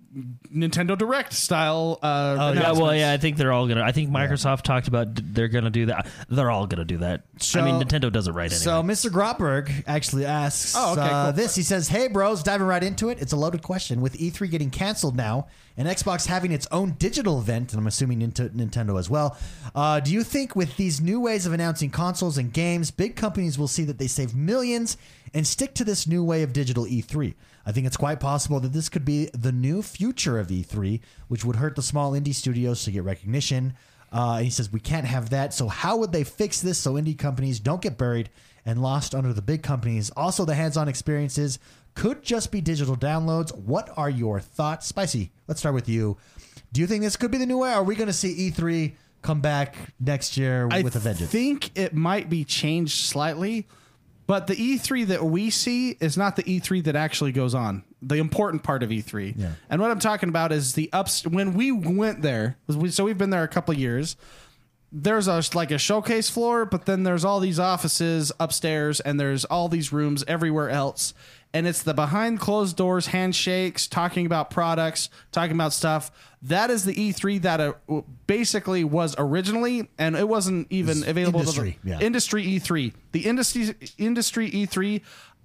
Nintendo Direct style. Uh, Oh, yeah, well, announcements. yeah, I think they're all gonna. I think Microsoft talked about d- they're gonna do that. They're all gonna do that. So- I mean, Nintendo does it right anyway. So Mister Grotberg actually asks Oh, okay, uh, cool. this. He says, "Hey, bros, diving right into it. It's a loaded question. With E three getting canceled now and Xbox having its own digital event, and I'm assuming Nint- Nintendo as well, uh, do you think with these new ways of announcing consoles and games, big companies will see that they save millions and stick to this new way of digital E three? I think it's quite possible that this could be the new future of E three, which would hurt the small indie studios to get recognition. Uh, and he says, we can't have that. So how would they fix this so indie companies don't get buried and lost under the big companies? Also, the hands-on experiences could just be digital downloads. What are your thoughts? Spicy, let's start with you. Do you think this could be the new way? Or are we going to see E three come back next year I with a vengeance? I think it might be changed slightly, but the E three that we see is not the E three that actually goes on. The important part of E three. Yeah. And what I'm talking about is the ups. When we went there, so we've been there a couple of years. There's a like a showcase floor, but then there's all these offices upstairs, and there's all these rooms everywhere else. And it's the behind closed doors handshakes, talking about products, talking about stuff. That is the E three that uh, basically was originally, and it wasn't even It's available industry, to the yeah. industry E three. The industry industry E three,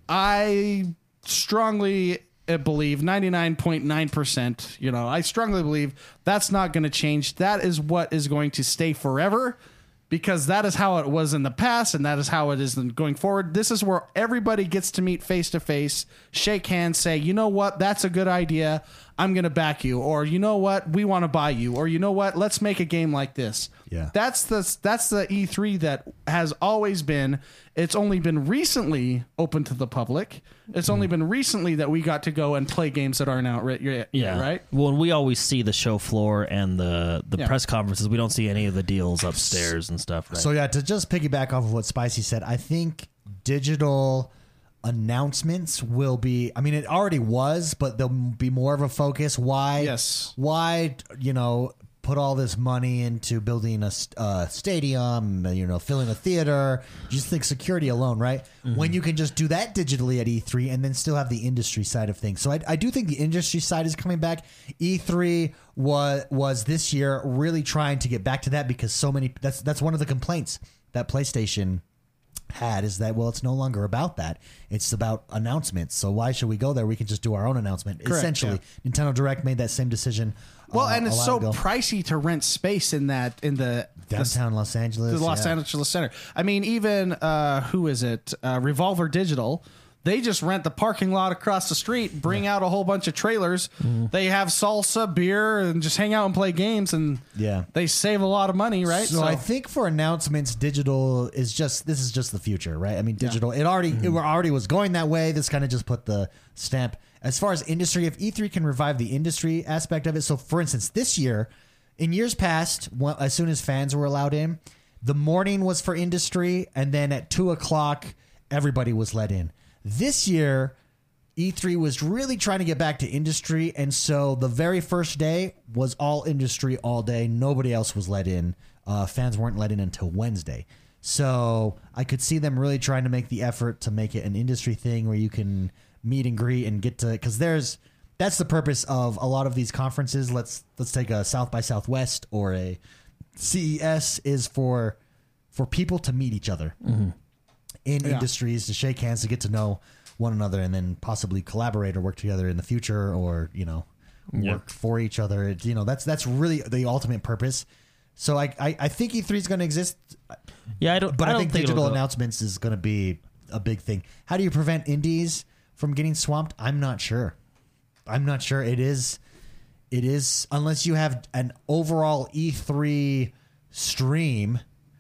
I strongly believe ninety-nine point nine percent, you know, I strongly believe that's not going to change. That is what is going to stay forever, because that is how it was in the past, and that is how it is going forward. This is where everybody gets to meet face to face, shake hands, say, you know what, that's a good idea. I'm going to back you. Or, you know what, we want to buy you. Or, you know what, let's make a game like this. Yeah. That's the, that's the E three that has always been. It's only been recently open to the public. It's only been recently that we got to go and play games that aren't out yet, Yeah. right? Well, and we always see the show floor and the, the Yeah. press conferences. We don't see any of the deals upstairs and stuff. Right? So yeah, to just piggyback off of what Spicy said, I think digital announcements will be, I mean, it already was, but there'll be more of a focus. Why? Yes. Why, you know, put all this money into building a st- uh, stadium, you know, filling a theater? Just think security alone, right? Mm-hmm. When you can just do that digitally at E three and then still have the industry side of things. So I, I do think the industry side is coming back. E three was was this year really trying to get back to that, because so many, that's that's one of the complaints that PlayStation had, is that, well, it's no longer about that. It's about announcements. So why should we go there? We can just do our own announcement. Correct, Essentially, Nintendo Direct made that same decision. Well, uh, and a it's while so ago. pricey to rent space in that, in the Downtown Los Angeles, the Los yeah. Angeles Center. I mean, even uh, who is it? Uh, Revolver Digital. They just rent the parking lot across the street, bring out a whole bunch of trailers. Mm-hmm. They have salsa, beer, and just hang out and play games, and Yeah. they save a lot of money, right? So, I think for announcements, digital is just, this is just the future, right? I mean, digital, it already it already was going that way. This kind of just put the stamp. As far as industry, if E three can revive the industry aspect of it, so for instance, this year, in years past, when, as soon as fans were allowed in, the morning was for industry, and then at two o'clock, everybody was let in. This year, E three was really trying to get back to industry, and so the very first day was all industry all day. Nobody else was let in. Uh, fans weren't let in until Wednesday. So I could see them really trying to make the effort to make it an industry thing where you can meet and greet and get to, because there's that's the purpose of a lot of these conferences. Let's let's take a South by Southwest or a C E S, is for for people to meet each other. Mm-hmm. in Yeah. industries, to shake hands, to get to know one another, and then possibly collaborate or work together in the future, or, you know, Yeah. work for each other. It, you know, that's that's really the ultimate purpose. So I I, I think E three is going to exist, yeah, I don't. but I, I, don't think, think digital it'll go- announcements is going to be a big thing. How do you prevent indies from getting swamped? I'm not sure. I'm not sure. It is it is unless you have an overall E three stream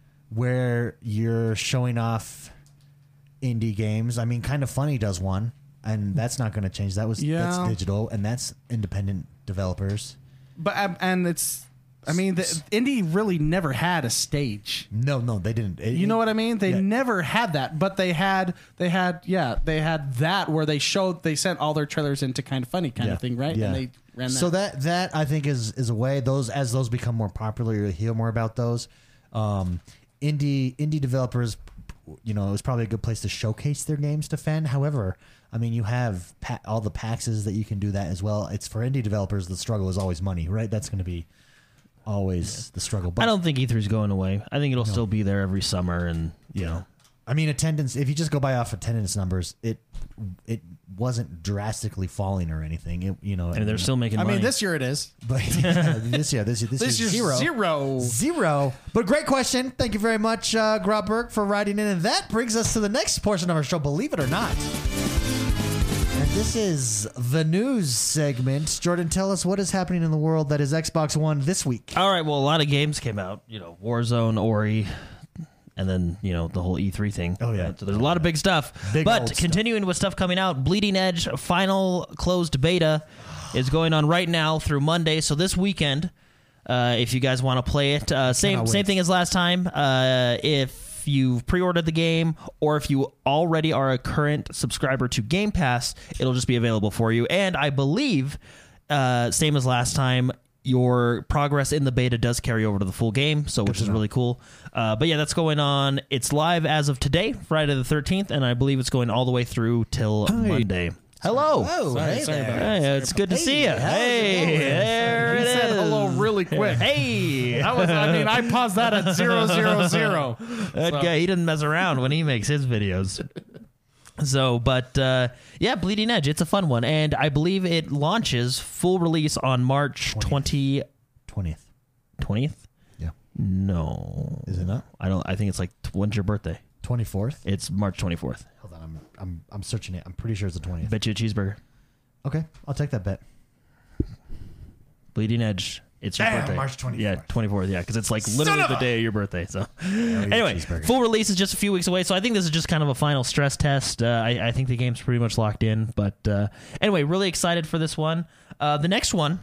where you're showing off indie games. I mean, Kind of Funny does one, and that's not going to change. That was Yeah. that's digital, and that's independent developers. but um, and it's, I mean, the, indie really never had a stage. No, no, they didn't. It- You know what I mean? They Yeah. never had that, but they had, they had, yeah, they had that where they showed, they sent all their trailers into Kind of Funny kind Yeah. of thing, right? Yeah. And they ran that. So that that I think is is a way. Those as those become more popular, you'll hear more about those. Um, indie indie developers, you know, it was probably a good place to showcase their games to fan. However, I mean, you have pa- all the PAXs that you can do that as well. It's for indie developers. The struggle is always money, right? That's going to be always the struggle. But I don't think E three is going away. I think it'll still be there every summer, and you know, I mean, attendance. If you just go by off attendance numbers, it it wasn't drastically falling or anything. It, you know, and they're still making I money. mean, this year it is. But yeah, this year, this year, this, This year's year's zero. zero. Zero. But great question. Thank you very much, uh, Grobberg, for writing in. And that brings us to the next portion of our show, Believe It or Not. And This is the news segment. Jordan, tell us what is happening in the world that is Xbox One this week. All right, well, a lot of games came out. You know, Warzone, Ori, and then, you know, the whole E three thing. Oh, yeah. So there's a lot of big stuff. Big but old continuing with stuff coming out, Bleeding Edge final closed beta is going on right now through Monday. So this weekend, uh, if you guys want to play it, uh, same Cannot same wait. thing as last time. Uh, if you've pre-ordered the game, or if you already are a current subscriber to Game Pass, it'll just be available for you. And I believe, uh, same as last time, your progress in the beta does carry over to the full game, so which is really cool. Uh, but yeah, that's going on. It's live as of today, Friday the thirteenth, and I believe it's going all the way through till Monday. Hello. Oh, Sorry, hey sorry there. about that. Hey, it's good to Hey, see you. how's it Hey, going? there He it said is. hello really quick. Hey, That was, I mean, I paused that at zero zero zero. that guy, he doesn't mess around when he makes his videos. So, but uh, yeah, Bleeding Edge, it's a fun one, and I believe it launches full release on March twentieth. twentieth. twentieth? Yeah. No, Is it not? I don't. I think it's like when's your birthday? twenty-fourth? It's March twenty-fourth. Hold on, I'm, I'm, I'm searching it. I'm pretty sure it's the twentieth. Bet you a cheeseburger. Okay, I'll take that bet. Bleeding Edge. It's your Damn, birthday. March twenty-fourth. Yeah, twenty-fourth. Yeah, because it's like literally of the a- day of your birthday. So Anyway, anyway, full release is just a few weeks away. So I think this is just kind of a final stress test. Uh, I, I think the game's pretty much locked in. But uh, anyway, really excited for this one. Uh, the next one,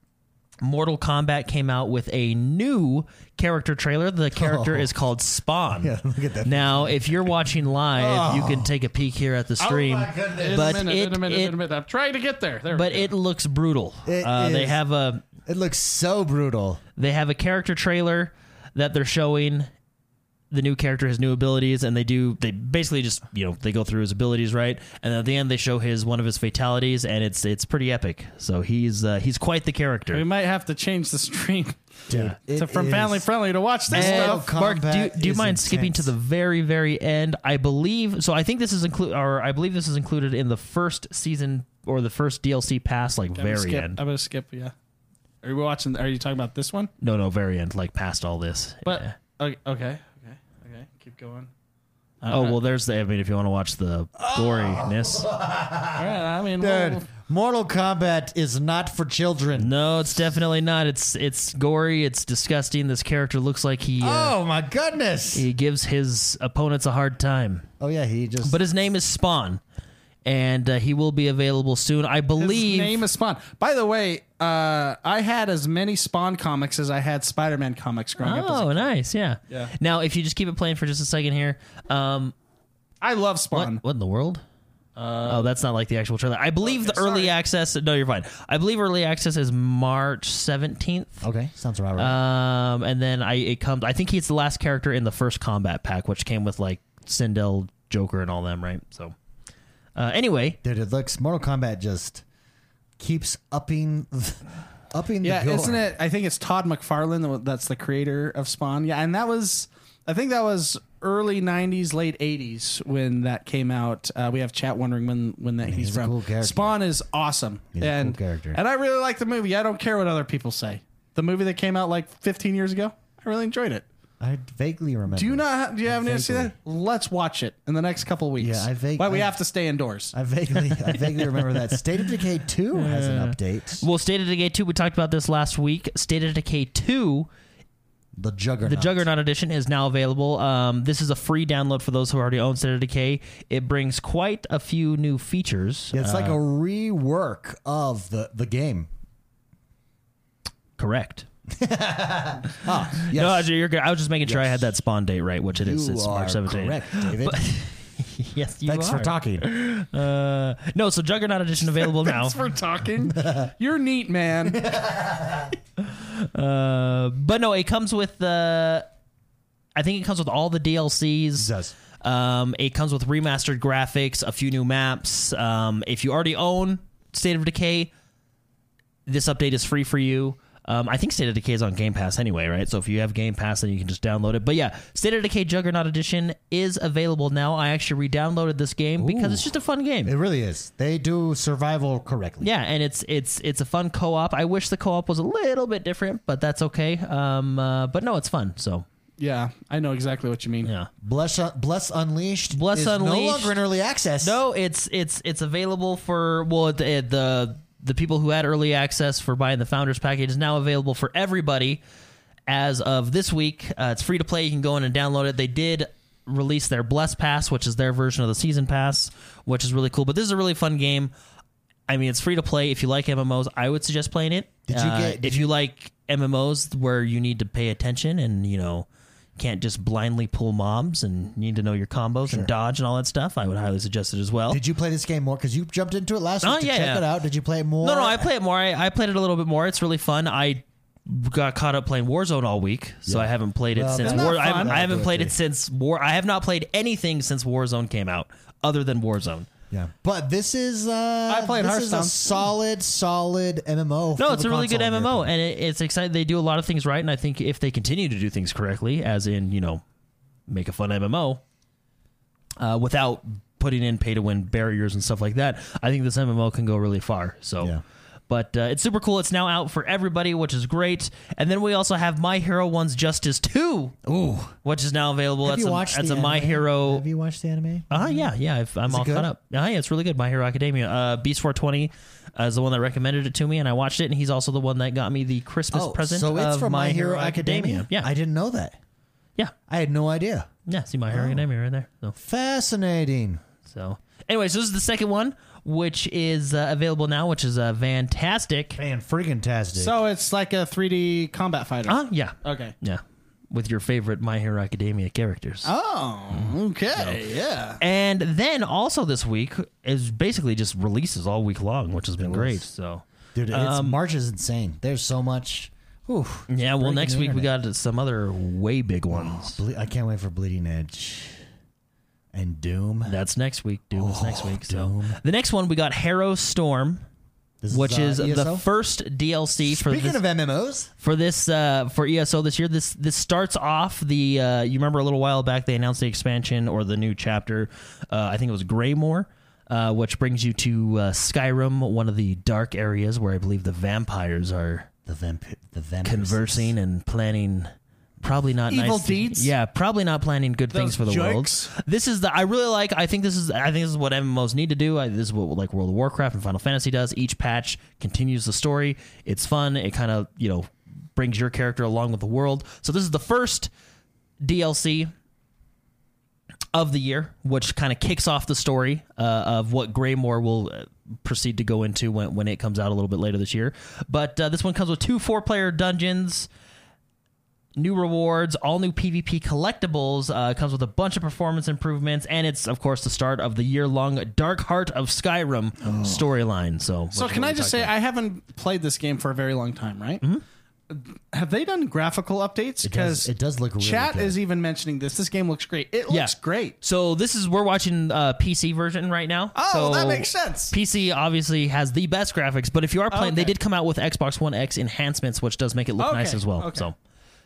Mortal Kombat came out with a new character trailer. The character Oh. is called Spawn. Yeah, look at that. Now, if you're watching live, you can take a peek here at the stream. my goodness. In But a minute, it- in a minute, it- in a minute. I'm trying to get there. There But we go. it looks brutal. It uh, they is. have a It looks so brutal. they have a character trailer that they're showing the new character, his new abilities, and they do they basically just, you know, they go through his abilities, right? And at the end they show his one of his fatalities, and it's it's pretty epic. So he's uh, he's quite the We character. might have to change the stream Dude, to from family friendly to watch this And stuff. Mortal Mark, do you, Kombat do you is mind skipping to intense. the very very end? I believe so. I think this is include, or I believe this is included in the first season or the first D L C pass, like I'm gonna very skip. end. I'm gonna skip. Yeah. Are you watching? Are you talking about this one? No, no, very end, like past all this. But Yeah. okay, okay, okay, okay. Keep going. Oh well, there's the. I mean, if you want to watch the goriness. All right. I mean, Dude, well, Mortal Kombat is not for children. No, it's definitely not. It's it's gory. It's disgusting. This character looks like he uh, Oh my goodness. he gives his opponents a hard time. Oh yeah, he just. But his name is Spawn, and uh, he will be available soon. I his believe. name is Spawn. By the way, uh, I had as many Spawn comics as I had Spider-Man comics growing up. As a Oh, kid. nice. Yeah. Yeah. Now, if you just keep it playing for just a second here, um, I love what Spawn. what in the world? oh, that's not like the actual trailer. I believe okay, the early sorry. access. No, you're fine. I believe early access is March seventeenth. okay, sounds about right. Um, and then I it comes. I think he's the last character in the first combat pack, which came with like Sindel, Joker, and all them, right? So, uh, anyway, Dude, it looks. Mortal Kombat just keeps upping, upping. Yeah, the gore. isn't it? I think it's Todd McFarlane that's the creator of Spawn. Yeah, and that was, I think that was early nineties, late eighties when that came out. Uh, we have chat wondering when when that he's, he's a from. cool character. Spawn is awesome, He's a cool and character. and I really like the movie. I don't care what other people say. The movie that came out like fifteen years ago, I really enjoyed it. I vaguely remember. Do you not? Ha- do you have any to see Vaguely. that? Let's watch it in the next couple of weeks. Yeah, I vague- But we I- have to stay indoors. I vaguely, I vaguely remember that. State of Decay two has an update. well, State of Decay two. We talked about this last week. State of Decay two. The Juggernaut. The Juggernaut Edition is now available. Um, this is a free download for those who already own State of Decay. It brings quite a few new features. Yeah, it's like Uh, a rework of the the game. correct. Ah, yes. No, you're good. I was just making sure I had that spawn date right, which it is. you It's are March seventeenth. correct, David. Yes, you Thanks are. for talking. Uh, no, so Juggernaut Edition available now. Thanks for talking. You're neat, man. Uh, but no, it comes with uh, I think it comes with all the D L Cs. It does. Um, it comes with remastered graphics, a few new maps. Um, if you already own State of Decay, this update is free for you. Um, I think State of Decay is on Game Pass anyway, right? So if you have Game Pass, then you can just download it. But yeah, State of Decay Juggernaut Edition is available now. I actually re-downloaded this game because Ooh. it's just a fun game. It really is. They do survival correctly. Yeah, and it's it's it's a fun co-op. I wish the co-op was a little bit different, but that's okay. Um, uh, but no, it's fun. So Yeah, I know exactly what you mean. Yeah. Bless, Bless Unleashed. Bless is Unleashed. no longer in early access. No, it's it's it's available for well the the, the people who had early access for buying the Founders Package is now available for everybody as of this week. Uh, it's free to play. You can go in and download it. They did release their Bless Pass, which is their version of the Season Pass, which is really cool. But this is a really fun game. I mean, it's free to play. If you like M M Os, I would suggest playing it. Did you Uh, get- did if you like M M Os where you need to pay attention and you know can't just blindly pull mobs and need to know your combos and dodge and all that stuff, I would highly suggest it as well. Did you play this game more? Because you jumped into it last Oh, week to yeah, check yeah. it out. Did you play it more? No, no, I play it more. I, I played it a little bit more. It's really fun. I got caught up playing Warzone all week, so Yeah. I haven't played it Well, since that's War. not I fun. haven't, I I'll haven't do it played too. it since War. I have not played anything since Warzone came out, other than Warzone. Yeah, but this is uh, I played this is a Hearthstone. solid, solid M M O. No, for it's the a really good console, M in M O, your opinion. and it, it's exciting. They do a lot of things right, and I think if they continue to do things correctly, as in you know, make a fun M M O uh, without putting in pay to win barriers and stuff like that, I think this M M O can go really far. So. Yeah. But uh, it's super cool. It's now out for everybody, which is great. And then we also have My Hero One's Justice two, Ooh, which is now available. have that's you a, watched that's the a My anime? Hero. Have you watched the anime? Uh, yeah, yeah. I've, I'm Is it all good? caught up. Uh, yeah, it's really good. My Hero Academia. Uh, Beast four twenty uh, is the one that recommended it to me, and I watched it. And he's also the one that got me the Christmas present so it's of from My Hero Academia. Yeah, I didn't know that. yeah, I had no idea. yeah. See My Hero Academia right there. So, Fascinating. so, anyway, so this is the second one, which is uh, available now, which is uh, fantastic. Man, friggin' tastic. So it's like a three D combat fighter. Uh, yeah, Okay. yeah, with your favorite My Hero Academia characters. Oh, okay. Yeah. And then also this week is basically just releases all week long, which has been was. great. So, Dude, it's, um, March is insane. There's so much. Whew, yeah. Well, breaking next the week we internet. got some other way big ones. Ble- I can't wait for Bleeding Edge and Doom. That's next week. Doom is Oh, next week. So Doom. the next one we got Harrow Storm, This which uh, is E S O? the first D L C for Speaking this, of M M Os, for this uh, for E S O this year. This this starts off the. Uh, you remember a little while back they announced the expansion or the new chapter. Uh, I think it was Greymoor. Uh, which brings you to uh, Skyrim, one of the dark areas where I believe the vampires are the vamp, the vampires. conversing and planning probably not Evil nice deeds? Yeah, probably not planning good things for Those the jerks. world. This is the I really like. I think this is I think this is what M M Os need to do. I, this is what like World of Warcraft and Final Fantasy does. Each patch continues the story. It's fun. It kind of you know brings your character along with the world. So this is the first D L C of the year, which kind of kicks off the story uh, of what Greymoor will uh, proceed to go into when, when it comes out a little bit later this year. But uh, this one comes with two four-player dungeons, new rewards, all new PvP collectibles. Uh, it comes with a bunch of performance improvements, and it's, of course, the start of the year-long Dark Heart of Skyrim storyline. So, So which can we'll I be just talking say about. I haven't played this game for a very long time, right? Mm-hmm. Have they done graphical updates? It does, it does look really chat good. is even mentioning this. This game looks great. It Yeah. looks great. So this is we're watching uh, P C version right now. Oh, so that makes sense. P C obviously has the best graphics, but if you are playing, they Okay. did come out with Xbox One X enhancements, which does make it look Okay, nice as well. okay. So,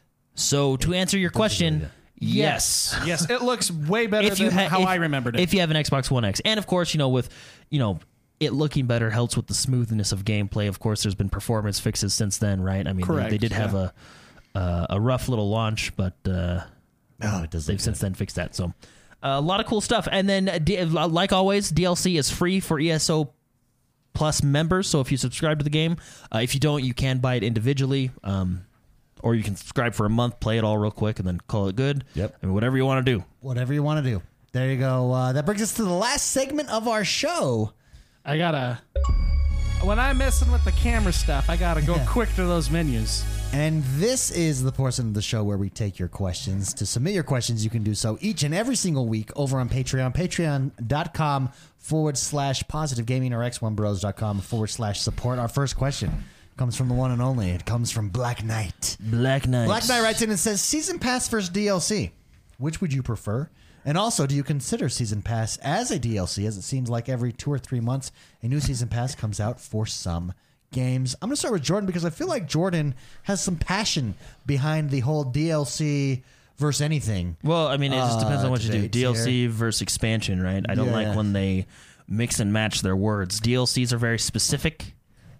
so to answer your question, yes. Yes, it looks way better If you than ha- how if- I remembered it. If you have an Xbox One X, and of course, you know with you know it looking better helps with the smoothness of gameplay. Of course, there's been performance fixes since then, right? I mean, they, Correct, they did have yeah. a uh, a rough little launch, but. Uh, Oh, it does. They've Look since good. then fixed that. So, uh, a lot of cool stuff. And then, uh, D- like always, D L C is free for E S O Plus members. So if you subscribe to the game, uh, if you don't, you can buy it individually, um, or you can subscribe for a month, play it all real quick, and then call it good. Yep. I mean, whatever you want to do. Whatever you want to do. There you go. Uh, that brings us to the last segment of our show. I gotta. When I'm messing with the camera stuff, I gotta go Yeah. quick to those menus. And this is the portion of the show where we take your questions. To submit your questions, you can do so each and every single week over on Patreon. Patreon.com forward slash positive gaming or x one bros dot com forward slash support. Our first question comes from the one and only. It comes from Black Knight. Black Knight. Black Knight writes in and says, Season Pass versus D L C. Which would you prefer? And also, do you consider Season Pass as a D L C, as it seems like every two or three months a new Season Pass comes out for some games? I'm going to start with Jordan because I feel like Jordan has some passion behind the whole D L C versus anything. Well, I mean, it just depends Uh, on what you do. debates D L C here. versus expansion, right? I don't Yeah. like when they mix and match their words. D L Cs are very specific,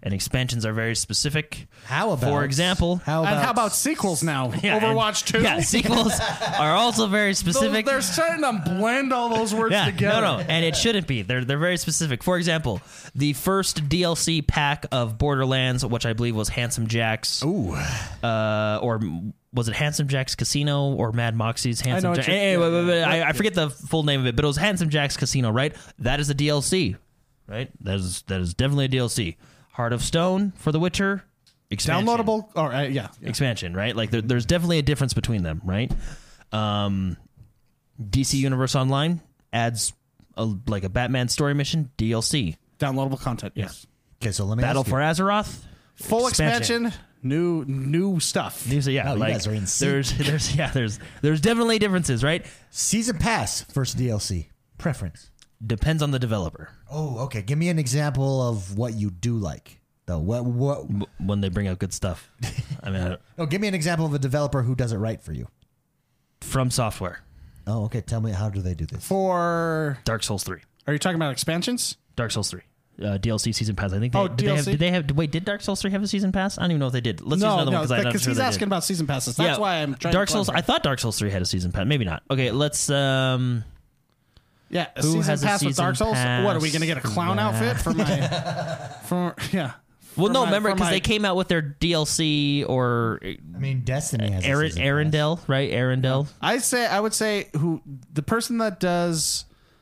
and expansions are very specific. How about, for example, how about, And how about sequels now? Yeah, Overwatch and- two? Yeah, sequels are also very Those- specific. they're starting to blend all those words yeah, together. no, no, and it shouldn't be. They're they're very specific. For example, the first D L C pack of Borderlands, which I believe was Handsome Jack's, Ooh. uh, or was it Handsome Jack's Casino or Mad Moxie's Handsome what Jack? you're- Anyway, yeah, yeah, I, yeah. I forget the full name of it, but it was Handsome Jack's Casino, right? That is a D L C, right? That is that is definitely a D L C. Heart of Stone for The Witcher, expansion. Downloadable? Or uh, yeah, yeah. expansion, right? Like there, there's definitely a difference between them, right? Um, D C Universe Online adds a, like a Batman story mission D L C. Downloadable content. Yes. Okay, so let me Battle ask you. for Azeroth, Full expansion. new new stuff. New- so yeah, Oh, you like guys are in sync. there's there's yeah there's there's definitely differences, right? Season Pass first D L C preference. Depends on the developer. Oh, okay. Give me an example of what you do like, though. What? What? W- when they bring out good stuff. I mean, I- Oh, give me an example of a developer who does it right for you. From Software, Oh, okay. Tell me, how do they do this? For Dark Souls three, are you talking about expansions? Dark Souls three. Uh, D L C season pass. I think. They, Oh, did they have? D L C? Did they have? Wait, did Dark Souls three have a season pass? I don't even know if they did. Let's use No, another no, one because I'm not because sure he's they asking did. about season passes. That's Yeah, why I'm trying. Dark to Souls. I clarify. thought Dark Souls three had a season pass. Maybe not. Okay, let's. um Yeah, a Who season has a pass with Dark season Souls. pass What are we going to get a clown for outfit for my? For yeah. Well, For no, my- remember for because my- they came out with their D L C or I mean, Destiny has a Aaron, season pass. Arendelle, right? Arendelle. I say I would say who the person that does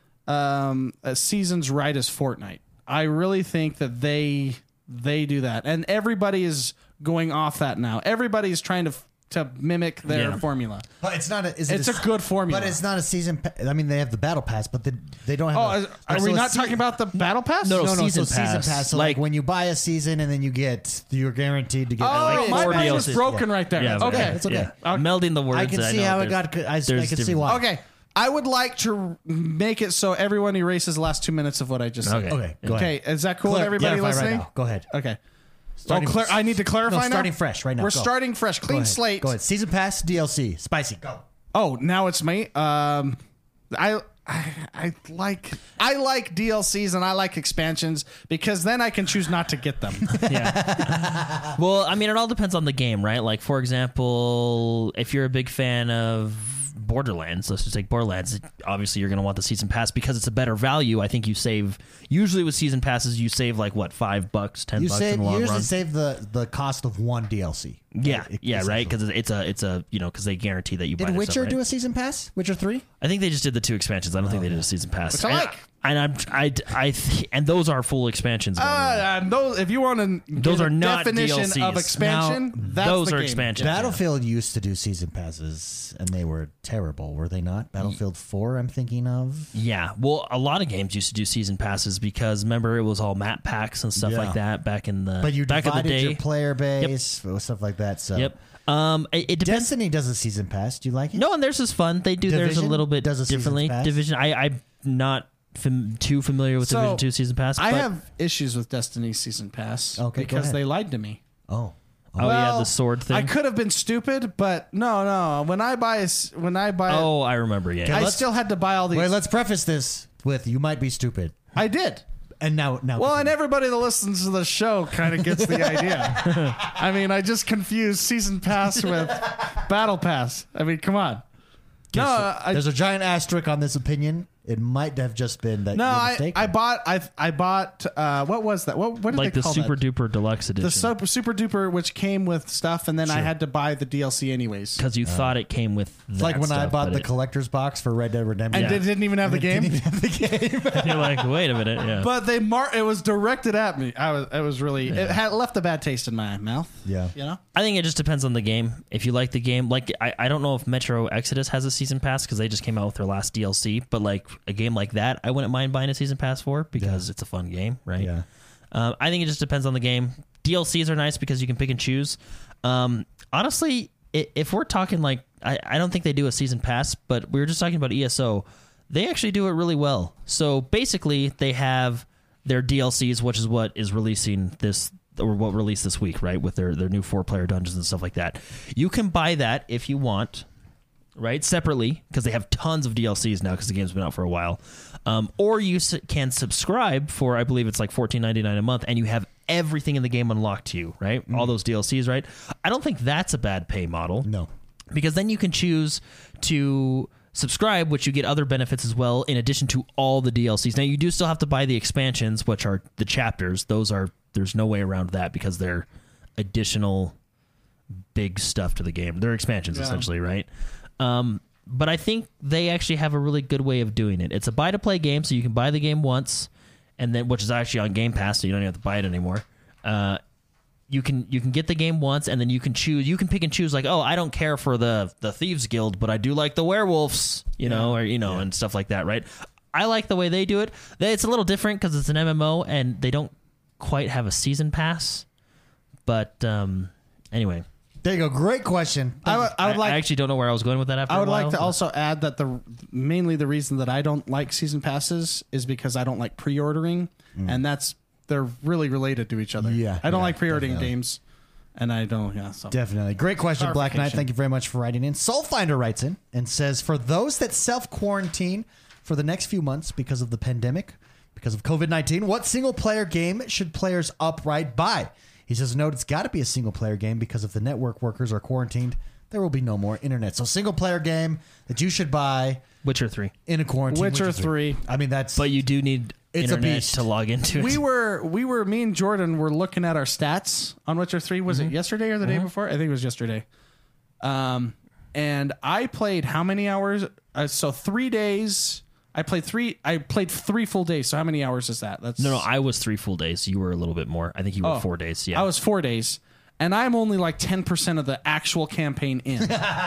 um, uh, seasons right is Fortnite. I really think that they they do that, and everybody is going off that now. Everybody is trying to f- to mimic their Yeah. formula. But it's not a. Is it It's a good formula. But it's not a season. Pa- I mean, they have the battle pass, but they, they don't have. Oh, a, is- are so we a not se- talking about the battle pass? No, no, No, no, season so pass. season pass. So like, Like- when you buy a season and then you get, you're guaranteed to get. Oh, like my four brain D L is Cs. broken right there. Yeah, okay, okay, it's okay. Yeah. Melding the words. I can see know how it there's- got. I, I there's can see different- why. Okay, I would like to make it so everyone erases the last two minutes of what I just said. Okay. Okay. Go Okay, ahead. is that cool with Clar- everybody clarify listening? Right now. Go ahead. Okay. Starting- oh, clar- I need to clarify No, now. starting fresh right now. We're Go. starting fresh, Go clean ahead. slate. Go ahead. Season pass, D L C, spicy. Go. Oh, now it's me. Um, I, I I like I like D L Cs and I like expansions because then I can choose not to get them. Yeah. Well, I mean, it all depends on the game, right? Like, for example, if you're a big fan of Borderlands, let's just take Borderlands. Obviously, you're going to want the season pass because it's a better value. I think you save. Usually, with season passes, you save like what five bucks, ten You bucks save. in the You long usually run. save the the cost of one D L C. Yeah, It- yeah, right. essentially. Because it's a, it's a, you know, because they guarantee that you buy Did this Witcher stuff, right? do a season pass? Witcher three? I think they just did the two expansions. I don't think they did a season pass. Which I And- like. And I'm, I, I, th- and those are full expansions. by the way. Uh, and those, if you want to Those get are a not definition D L Cs. of expansion, Now, that's those the are game. expansions. yeah. Battlefield used to do season passes, and they were terrible, were they not? Battlefield four, I'm thinking of. Yeah, well, a lot of games used to do season passes because remember it was all map packs and stuff Yeah. like that back in the But you back in the divided day. your player base, stuff like that. So Yep. Um, it, it depends. Destiny does a season pass. Do you like it? No, and theirs is fun. They do theirs a Division little bit does a season differently. pass? Division. I, I'm not fam- too familiar with So, Division Two season pass. I but, have issues with Destiny's season pass Okay, go because ahead. they lied to me. Oh. Oh yeah, the sword thing. I could have been stupid, but no, no. When I buy, a s- when I buy, oh, I remember. Yeah. I let's- still had to buy all these. Wait, let's preface this with you might be stupid. I did. And now, now. Well, and continue. everybody that listens to the show kind of gets the idea. I mean, I just confused season pass with battle pass. I mean, come on. No, I, There's a giant asterisk on this opinion. It might have just been that no, you're I, mistaken. I bought, I, I bought. Uh, what was that? What, what did like they the call super that? duper deluxe edition. The super, super duper, which came with stuff, and then I Sure. had to buy the D L C anyways. because you thought it came with. That It's like when I stuff, bought but the it- collector's box for Red Dead Redemption. And Yeah. it didn't even have the game. Didn't even have the game. You're like, wait a minute. Yeah. But they mar- it was directed at me. I was, it was really, it had left a bad taste in my mouth. Yeah. You know? I think it just depends on the game. If you like the game, like I, I don't know if Metro Exodus has a season pass because they just came out with their last D L C. But like a game like that, I wouldn't mind buying a season pass for because Yeah. it's a fun game, right? Yeah. Um, I think it just depends on the game. D L Cs are nice because you can pick and choose. Um, honestly, i- if we're talking like, I, I don't think they do a season pass, but we were just talking about E S O. They actually do it really well. So basically, they have their D L Cs, which is what is releasing this or what released this week, right? With their their new four player dungeons and stuff like that. You can buy that if you want. Right, separately because they have tons of D L Cs now because the game's been out for a while, um, or you s- can subscribe for I believe it's like fourteen ninety-nine a month, and you have everything in the game unlocked to you, right? All those D L Cs, right? I don't think that's a bad pay model. No. Because then you can choose to subscribe, which you get other benefits as well, in addition to all the D L Cs. Now, you do still have to buy the expansions, which are the chapters. Those are, there's no way around that because they're additional big stuff to the game. They're expansions, Yeah. essentially, right? Um, but I think they actually have a really good way of doing it. It's a buy-to-play game, so you can buy the game once, and then which is actually on Game Pass, so you don't even have to buy it anymore. Uh, you can you can get the game once, and then you can choose. You can pick and choose, like, oh, I don't care for the the Thieves Guild, but I do like the werewolves, you know, or you know, and stuff like that, right? I like the way they do it. They- It's a little different because it's an M M O, and they don't quite have a season pass. But um, anyway, There you go. Great question. I would, I would I, like I actually don't know where I was going with that. After I would a while, like to but- also add that the mainly the reason that I don't like season passes is because I don't like pre-ordering, and that's they're really related to each other. Yeah, I don't yeah, like pre-ordering definitely. games, and I don't. Yeah, so Definitely. Great question, Black Knight. Clarification. Thank you very much for writing in. Soulfinder writes in and says, for those that self-quarantine for the next few months because of the pandemic, because of COVID nineteen, what single-player game should players upright buy? He says, note, it's got to be a single-player game because if the network workers are quarantined, there will be no more internet. So single-player game that you should buy Witcher three. in a quarantine. Witcher three. I mean, that's... But you do need It's a internet beast. to log into it. we were we were me and Jordan were looking at our stats on Witcher three. Was it yesterday or the day before? I think it was yesterday. Um, and I played how many hours? Uh, so three days. I played three. I played three full days. So how many hours is that? That's No, no, I was three full days. You were a little bit more. I think you were Oh. four days. Yeah, I was four days, and I'm only like ten percent of the actual campaign in.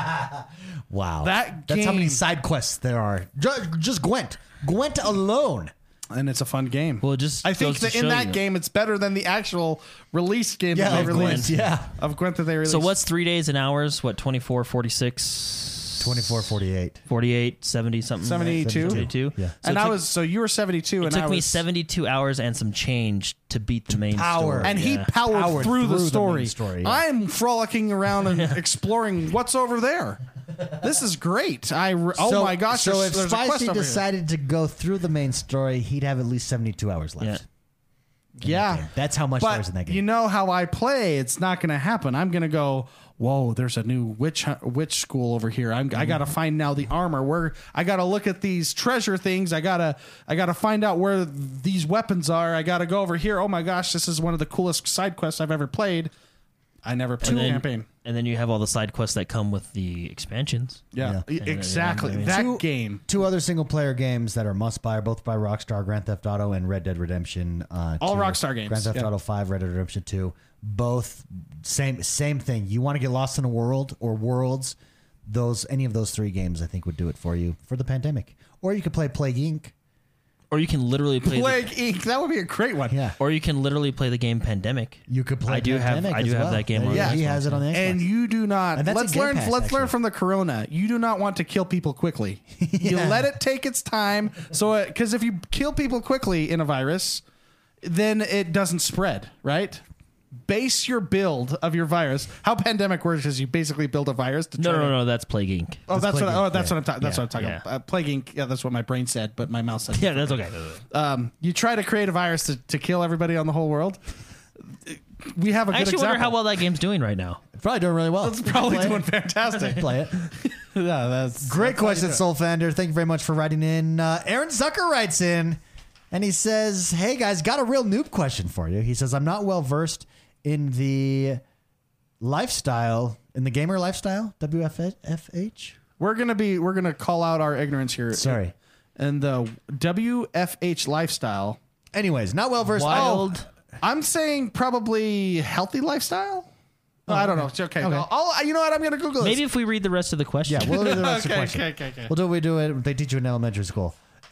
Wow. That That's how many game- side quests there are. Just, just Gwent. Gwent alone. And it's a fun game. Well, it just I think goes to that in show that you. game, it's better than the actual release game Yeah, that of they Gwent. released. Yeah. Of Gwent that they released. So what's three days in hours? What, twenty-four, forty-six? twenty-four forty-eight. forty-eight, seventy something. seventy-two? seventy-two. Yeah. So and it I took- was so you were seventy-two, It and took I me was seventy-two hours and some change to beat the main power. story. and he Yeah. powered, Powered through, through the the story. main story, yeah. I'm frolicking around and exploring what's over there. This is great. I re- oh So- my gosh! So there's, if there's a quest Spicy over here. decided to go through the main story, he'd have at least seventy-two hours left. Yeah. in that Yeah, game. That's how much there is in that But game. you know how I play. It's not going to happen. I'm going to go. Whoa! There's a new witch hu- witch school over here. I'm, I got to find now the armor. Where I got to look at these treasure things. I gotta I gotta find out where these weapons are. I got to go over here. Oh my gosh! This is one of the coolest side quests I've ever played. I never played and the then, campaign. and then you have all the side quests that come with the expansions. Yeah, Yeah. e- exactly. I mean, that two, game. Two other single-player games that are must-buy, both by Rockstar: Grand Theft Auto and Red Dead Redemption. Uh, All two. Rockstar games, Grand Theft yeah. Auto five, Red Dead Redemption two. Both same same thing. You want to get lost in a world or worlds? Those any of those three games, I think, would do it for you for the pandemic. Or you could play Plague Incorporated. Or you can literally play. Plague The, Incorporated. That would be a great one. Yeah, or you can literally play the game Pandemic. you could play. I do have- Pandemic I do as have well. that game Yeah, on the he Xbox, has it on the Xbox. And you do not. And that's let's in Game learn. Pass, let's learn actually. from the Corona. You do not want to kill people quickly. You Yeah. let it take its time. So, because if you kill people quickly in a virus, then it doesn't spread. Right. Base your build of your virus. How Pandemic works is you basically build a virus to No, try no, to- no, that's Plague Incorporated. Oh, that's Plague what. Oh, Inc, that's yeah. what I'm talking. That's Yeah, what I'm talking yeah. about. Uh, Plague Incorporated. Yeah, that's what my brain said, but my mouth said. Yeah, that's okay. Um, you try to create a virus to, to kill everybody on the whole world. We have a I good actually example. wonder how well that game's doing right now. Probably doing really well. It's probably Play doing it. fantastic. Play it. Yeah, that's Great question, Soulfander. Thank you very much for writing in. Uh, Aaron Zucker writes in, and he says, "Hey guys, got a real noob question for you." He says, "I'm not well versed in the lifestyle, in the gamer lifestyle, W F H." We're gonna be we're gonna call out our ignorance here. Sorry. And the W F H lifestyle. Anyways, not well versed. Wild. I'm saying probably healthy lifestyle. No, I don't know. It's okay. Okay. I'll, I'll- you know what? I'm gonna Google this. Maybe if we read the rest of the question. Yeah, we'll do the rest of the Okay, question. okay, okay, okay. We'll do what we do it. They teach you in elementary school.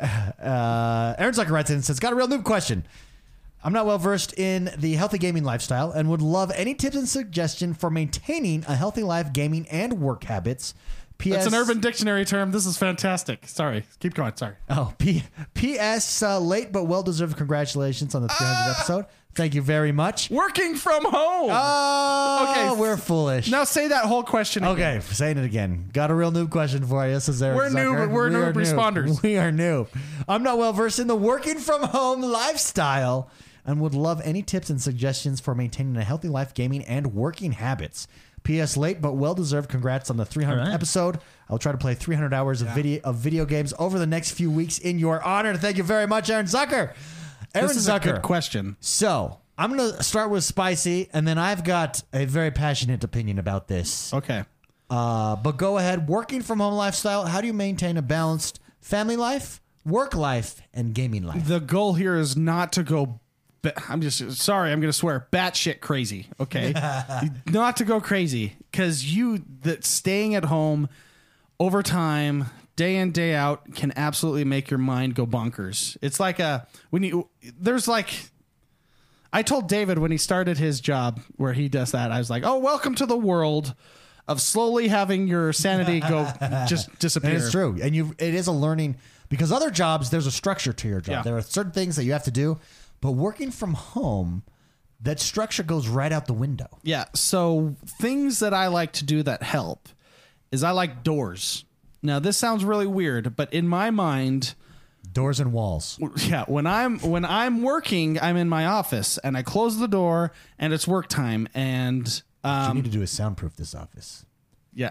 Uh, Aaron Zucker writes in and says, "Got a real noob question. I'm not well versed in the healthy gaming lifestyle and would love any tips and suggestion for maintaining a healthy life, gaming and work habits. P S. That's an Urban Dictionary term. This is fantastic. Sorry. Keep going. Sorry. Oh, P. P S. Uh, late but well deserved congratulations on the three hundredth episode. Thank you very much. Working from home. Oh, Okay. we're foolish. now say that whole question again. Okay, saying it again. Got a real noob question for you. This is Eric We're Zucker. noob- we're We noob are responders. We are noob. I'm not well versed in the working from home lifestyle. and would love any tips and suggestions for maintaining a healthy life, gaming, and working habits. P S late but well deserved. Congrats on the three hundredth All right. episode. I'll try to play three hundred hours of video of video games over the next few weeks in your honor. Thank you very much, Aaron Zucker. Aaron This is Zucker. a good question. So I'm gonna start with spicy, and then I've got a very passionate opinion about this. Okay. Uh, but go ahead. Working from home lifestyle. How do you maintain a balanced family life, work life, and gaming life? The goal here is not to go. ba- I'm just sorry. I'm going to swear batshit crazy. Okay, not to go crazy because you that staying at home over time, day in day out, can absolutely make your mind go bonkers. It's like a when you there's like. I told David when he started his job where he does that, I was like, "Oh, welcome to the world of slowly having your sanity go just disappear." And it's true, and you it is a learning because other jobs there's a structure to your job. Yeah. There are certain things that you have to do, but working from home, that structure goes right out the window. Yeah. So things that I like to do that help is I like doors. Now this sounds really weird, but in my mind, Doors and walls. yeah, when I'm when I'm working, I'm in my office and I close the door and it's work time and What you um need to do is soundproof this office. yeah.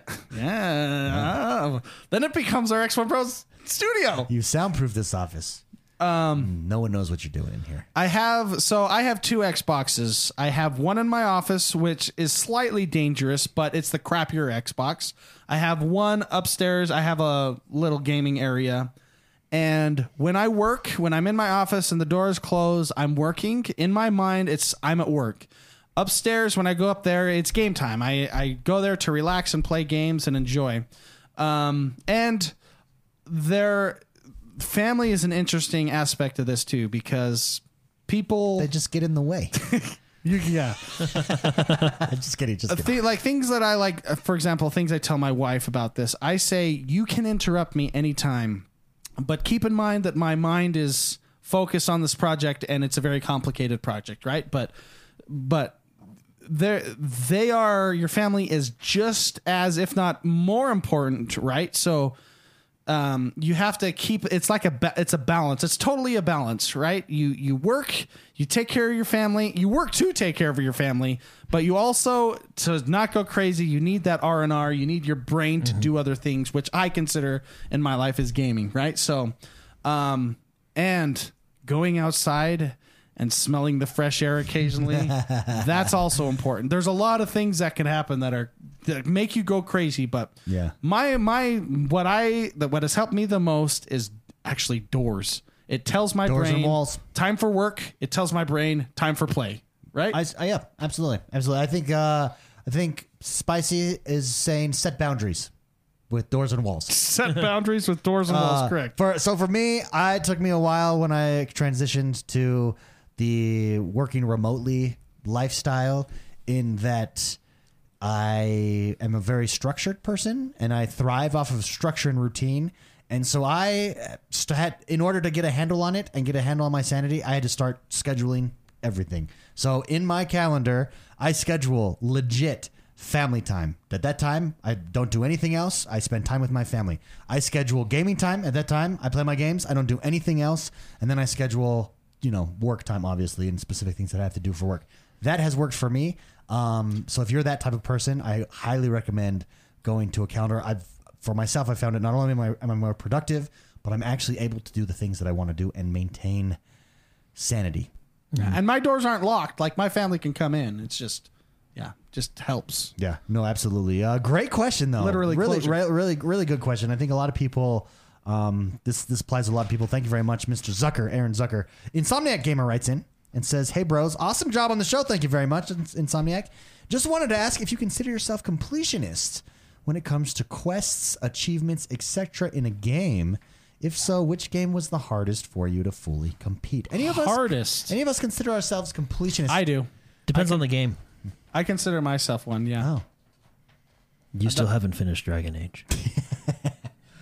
Yeah. Then it becomes our X one Pros studio. You soundproof this office. Um, no one knows what you're doing in here. I have so I have two Xboxes. I have one in my office, which is slightly dangerous, but it's the crappier Xbox. I have one upstairs. I have a little gaming area. And when I work, when I'm in my office and the door is closed, I'm working. In my mind, it's I'm at work. Upstairs, when I go up there, it's game time. I, I go there to relax and play games and enjoy. Um, and their family is an interesting aspect of this too, because people They just get in the way. you, yeah I'm just kidding. Just kidding. Th- like things that I like, uh, for example, things I tell my wife about this. I say you can interrupt me anytime, but keep in mind that my mind is focused on this project and it's a very complicated project, right? But but they they are your family is just as, if not more important, right? So um, you have to keep it's like a ba- it's a balance. It's totally a balance, right? You you work, you take care of your family, you work to take care of your family, but you also, to not go crazy, you need that R and R. You need your brain to do other things, which I consider in my life is gaming, right? So, um, and going outside and smelling the fresh air occasionally, that's also important. There's a lot of things that can happen that are that make you go crazy, but Yeah. my my what I that what has helped me the most is actually doors. It tells my Doors and brain walls. time for work. It tells my brain time for play. Right? I, I, yeah, absolutely, absolutely. I think uh, I think Spicy is saying set boundaries with doors and walls. Set boundaries with doors and walls. Uh, Correct. For so for me, I, it took me a while when I transitioned to the working remotely lifestyle. In that, I am a very structured person, and I thrive off of structure and routine. And so I st- had, in order to get a handle on it and get a handle on my sanity, I had to start scheduling everything. So in my calendar, I schedule legit family time. At that time, I don't do anything else. I spend time with my family. I schedule gaming time. At that time, I play my games. I don't do anything else. And then I schedule, you know, work time, obviously, and specific things that I have to do for work. That has worked for me. Um, so if you're that type of person, I highly recommend going to a calendar. I've, for myself, I found it not only am I, am I more productive, but I'm actually able to do the things that I want to do and maintain sanity. And my doors aren't locked. Like my family can come in. It's just, yeah, just helps. Yeah, no, absolutely. Uh, great question, though. Literally really, closure. re- really, really good question. I think a lot of people. Um, this this applies to a lot of people. Thank you very much, Mister Zucker, Aaron Zucker. Insomniac Gamer writes in and says, "Hey, bros, awesome job on the show. Thank you very much, Insomniac. Just wanted to ask if you consider yourself completionist when it comes to quests, achievements, et cetera in a game. If so, which game was the hardest for you to fully compete? Any of us Hardest. Any of us consider ourselves completionists? I do. Depends on the game. I consider myself one. Yeah. Oh. You still haven't finished Dragon Age.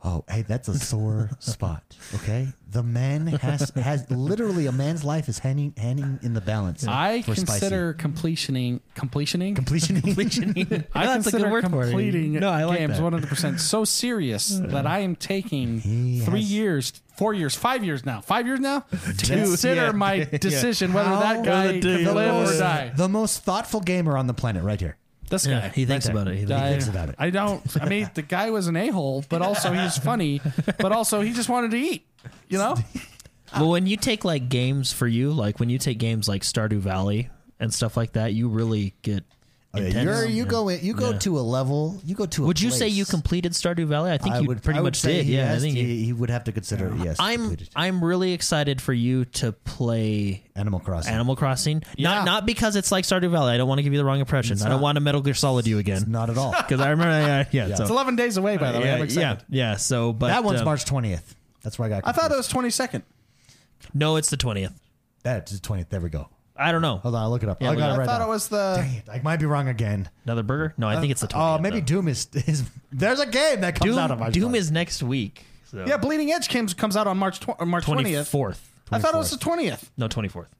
Oh, hey, that's a sore spot. Okay, the man has has literally a man's life is hanging hanging in the balance. I for consider completioning completioning completion. Completion. I That's a consider good word for it. completing No, I like games that. one hundred percent so serious that I am taking He three has- years, four years, five years now, five years now to That's- consider yeah. my decision whether How that guy the can deal live or most, die. the most thoughtful gamer on the planet, right here. This Yeah, guy. he thinks Right there. about it. He He I, thinks about it. I don't. I mean, the guy was an a-hole, but also he's funny, but also he just wanted to eat. You know? Well, when you take like games for you, like when you take games like Stardew Valley and stuff like that, you really get Oh, yeah, intense. you're, you Yeah. go in, you go Yeah. to a level. You go to. A Would you say place. you completed Stardew Valley? I think I you would pretty I would much say did. He Yeah, I has think to- you, he, he would have to consider. it, Yes, I'm completed. I'm really excited for you to play Animal Crossing. Animal Crossing. Yeah. Not not because it's like Stardew Valley. I don't want to give you the wrong impression. It's I don't not. want to Metal Gear Solid you again. Not at all. Because I remember, yeah, yeah. Yeah. So, It's eleven days away, by the way. yeah, I'm yeah, excited. yeah. So, but that one's uh, March twentieth. That's where I got. I thought it confused. was twenty-second. No, it's the twentieth. That's the twentieth. There we go. I don't know. Hold on, I'll look it up. Yeah, I look got it it I right thought now. it was the. Dang it, I might be wrong again. Another burger? No, I think it's the twentieth. Oh, maybe though. Doom is, is. There's a game that comes Doom. out of March Doom twentieth. is next week. So. Yeah, Bleeding Edge comes comes out on March tw- or March twentieth. twenty-fourth. I thought it was the twentieth. No, twenty-fourth.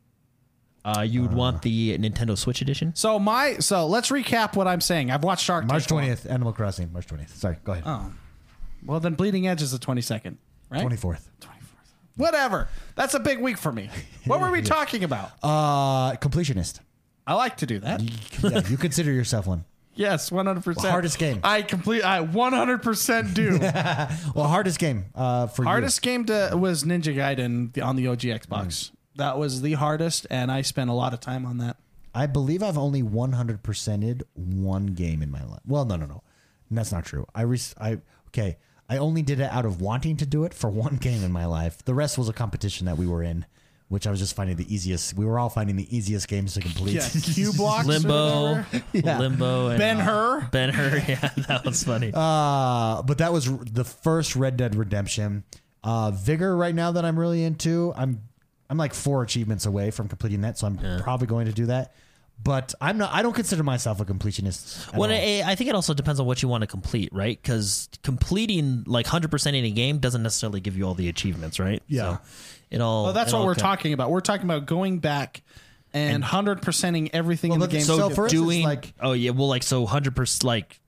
Uh, you would want the Nintendo Switch edition? So my so let's recap what I'm saying. I've watched Shark Tank. March twentieth. Animal Crossing. March twentieth. Sorry. Go ahead. Oh, well then Bleeding Edge is the twenty-second, right? Twenty-fourth. Whatever. That's a big week for me. What were we talking about? Uh, completionist. I like to do that. Yeah, you consider yourself one. Yes, one hundred percent. Hardest game. I complete. I one hundred percent do. Well, hardest game uh, for Hardest game to was Ninja Gaiden the- on the O G Xbox. Mm. That was the hardest, and I spent a lot of time on that. you. I believe I've only one hundred percented one game in my life. Well, no, no, no, that's not true. I, re- I okay. I only did it out of wanting to do it for one game in my life. The rest was a competition that we were in, which I was just finding the easiest. We were all finding the easiest games to complete. Yeah, Q blocks. or Limbo. whatever. Yeah. Limbo. And, Ben Hur. Ben Hur. Yeah, that was funny. Uh, but that was r- the first Red Dead Redemption. Uh, Vigor right now that I'm really into. I'm I'm like four achievements away from completing that, so I'm probably going to do that. But I'm not. I don't consider myself a completionist. at Well, all. I I think it also depends on what you want to complete, right? Because completing like one hundred percent in a game doesn't necessarily give you all the achievements, right? Yeah. So it all. Well, that's it what all we're co- talking about. We're talking about going back and hundred percenting everything in the but game. so So, for instance, doing like- oh yeah, well like so one hundred percent like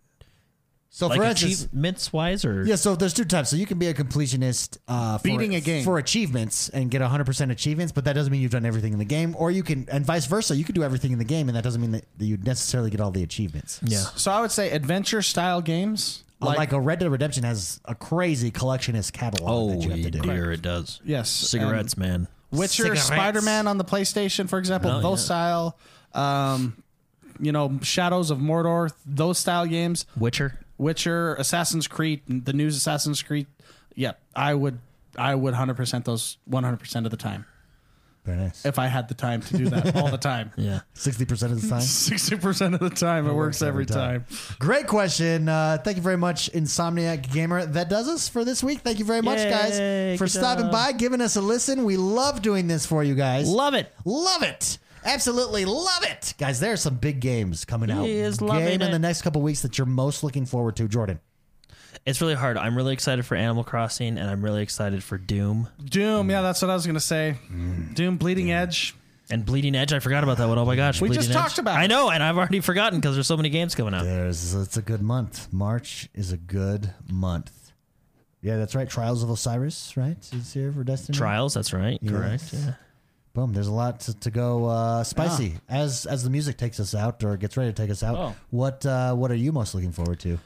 so like for instance, achievements wise or yeah. So there's two types. So you can be a completionist uh, for, Beating a game. for achievements and get one hundred percent achievements, but that doesn't mean you've done everything in the game. Or you can, and vice versa. You can do everything in the game, and that doesn't mean that, that you necessarily get all the achievements. yeah. So I would say adventure style games. Like, like a Red Dead Redemption has a crazy collectionist catalog Oh that you have to do. dear, it does. Yes, cigarettes, man. Witcher, Cigarettes. Spider Man on the PlayStation, for example, Oh, those yeah. style, um, you know, Shadows of Mordor, those style games. Witcher. Witcher, Assassin's Creed, the news Assassin's Creed. Yeah, I would, I would hundred percent those one hundred percent of the time Very nice. if I had the time to do that all the time. Yeah. Sixty percent of the time. Sixty percent of the time, it, works every time. Great question. Uh, thank you very much, Insomniac Gamer. That does us for this week. Thank you very much, Yay, guys, for good stopping job. by, giving us a listen. We love doing this for you guys. Love it. Love it. Absolutely love it. Guys, there are some big games coming out. He is loving Game in it. the next couple weeks that you're most looking forward to, Jordan. It's really hard. I'm really excited for Animal Crossing, and I'm really excited for Doom Doom, yeah, that's what I was gonna say. Mm. Doom, Bleeding Edge. and Bleeding Edge. I forgot about that one. Oh my gosh, We Bleeding just Edge. talked about I it. know, and I've already forgotten because there's so many games coming out. There's it's a good month. March is a good month. Yeah, that's right. Trials of Osiris, right? Is here for Destiny. Trials. That's right. Yes. Correct. Yeah. Boom. There's a lot to, to go uh, spicy as as the music takes us out or gets ready to take us out. Oh. What uh, what are you most looking forward to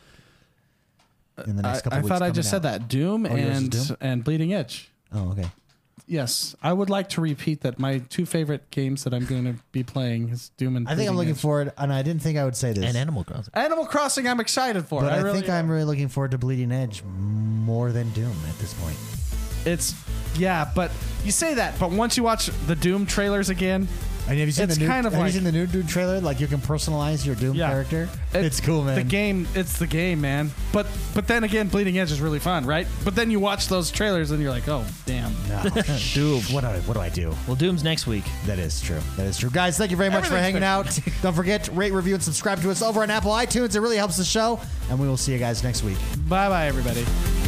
in the next I, couple I weeks? thought I coming just out? said that. Doom Oh, yours is and Doom? and Bleeding Edge. Oh, okay. Yes, I would like to repeat that my two favorite games that I'm going to be playing is Doom and I think I'm Bleeding looking Edge. forward, and I didn't think I would say this, And Animal Crossing. Animal Crossing, I'm excited for. but I, really think I'm really looking forward to Bleeding Edge more than Doom at this point. It's yeah, but you say that, but once you watch the Doom trailers again, And have you seen It's the new? kind of have like- you seen the new Doom trailer? Like you can personalize your Doom Yeah. character. it- it's cool, man. The game, it's the game, man. But but then again, Bleeding Edge is really fun, right? But then you watch those trailers and you're like, oh damn. No. Doom. What do I, what do I do? Well, Doom's next week. That is true. That is true. Guys, thank you very much for hanging Everything's out. Don't forget, rate, review, and subscribe to us over on Apple iTunes. It really helps the show. And we will see you guys next week. Bye bye, everybody.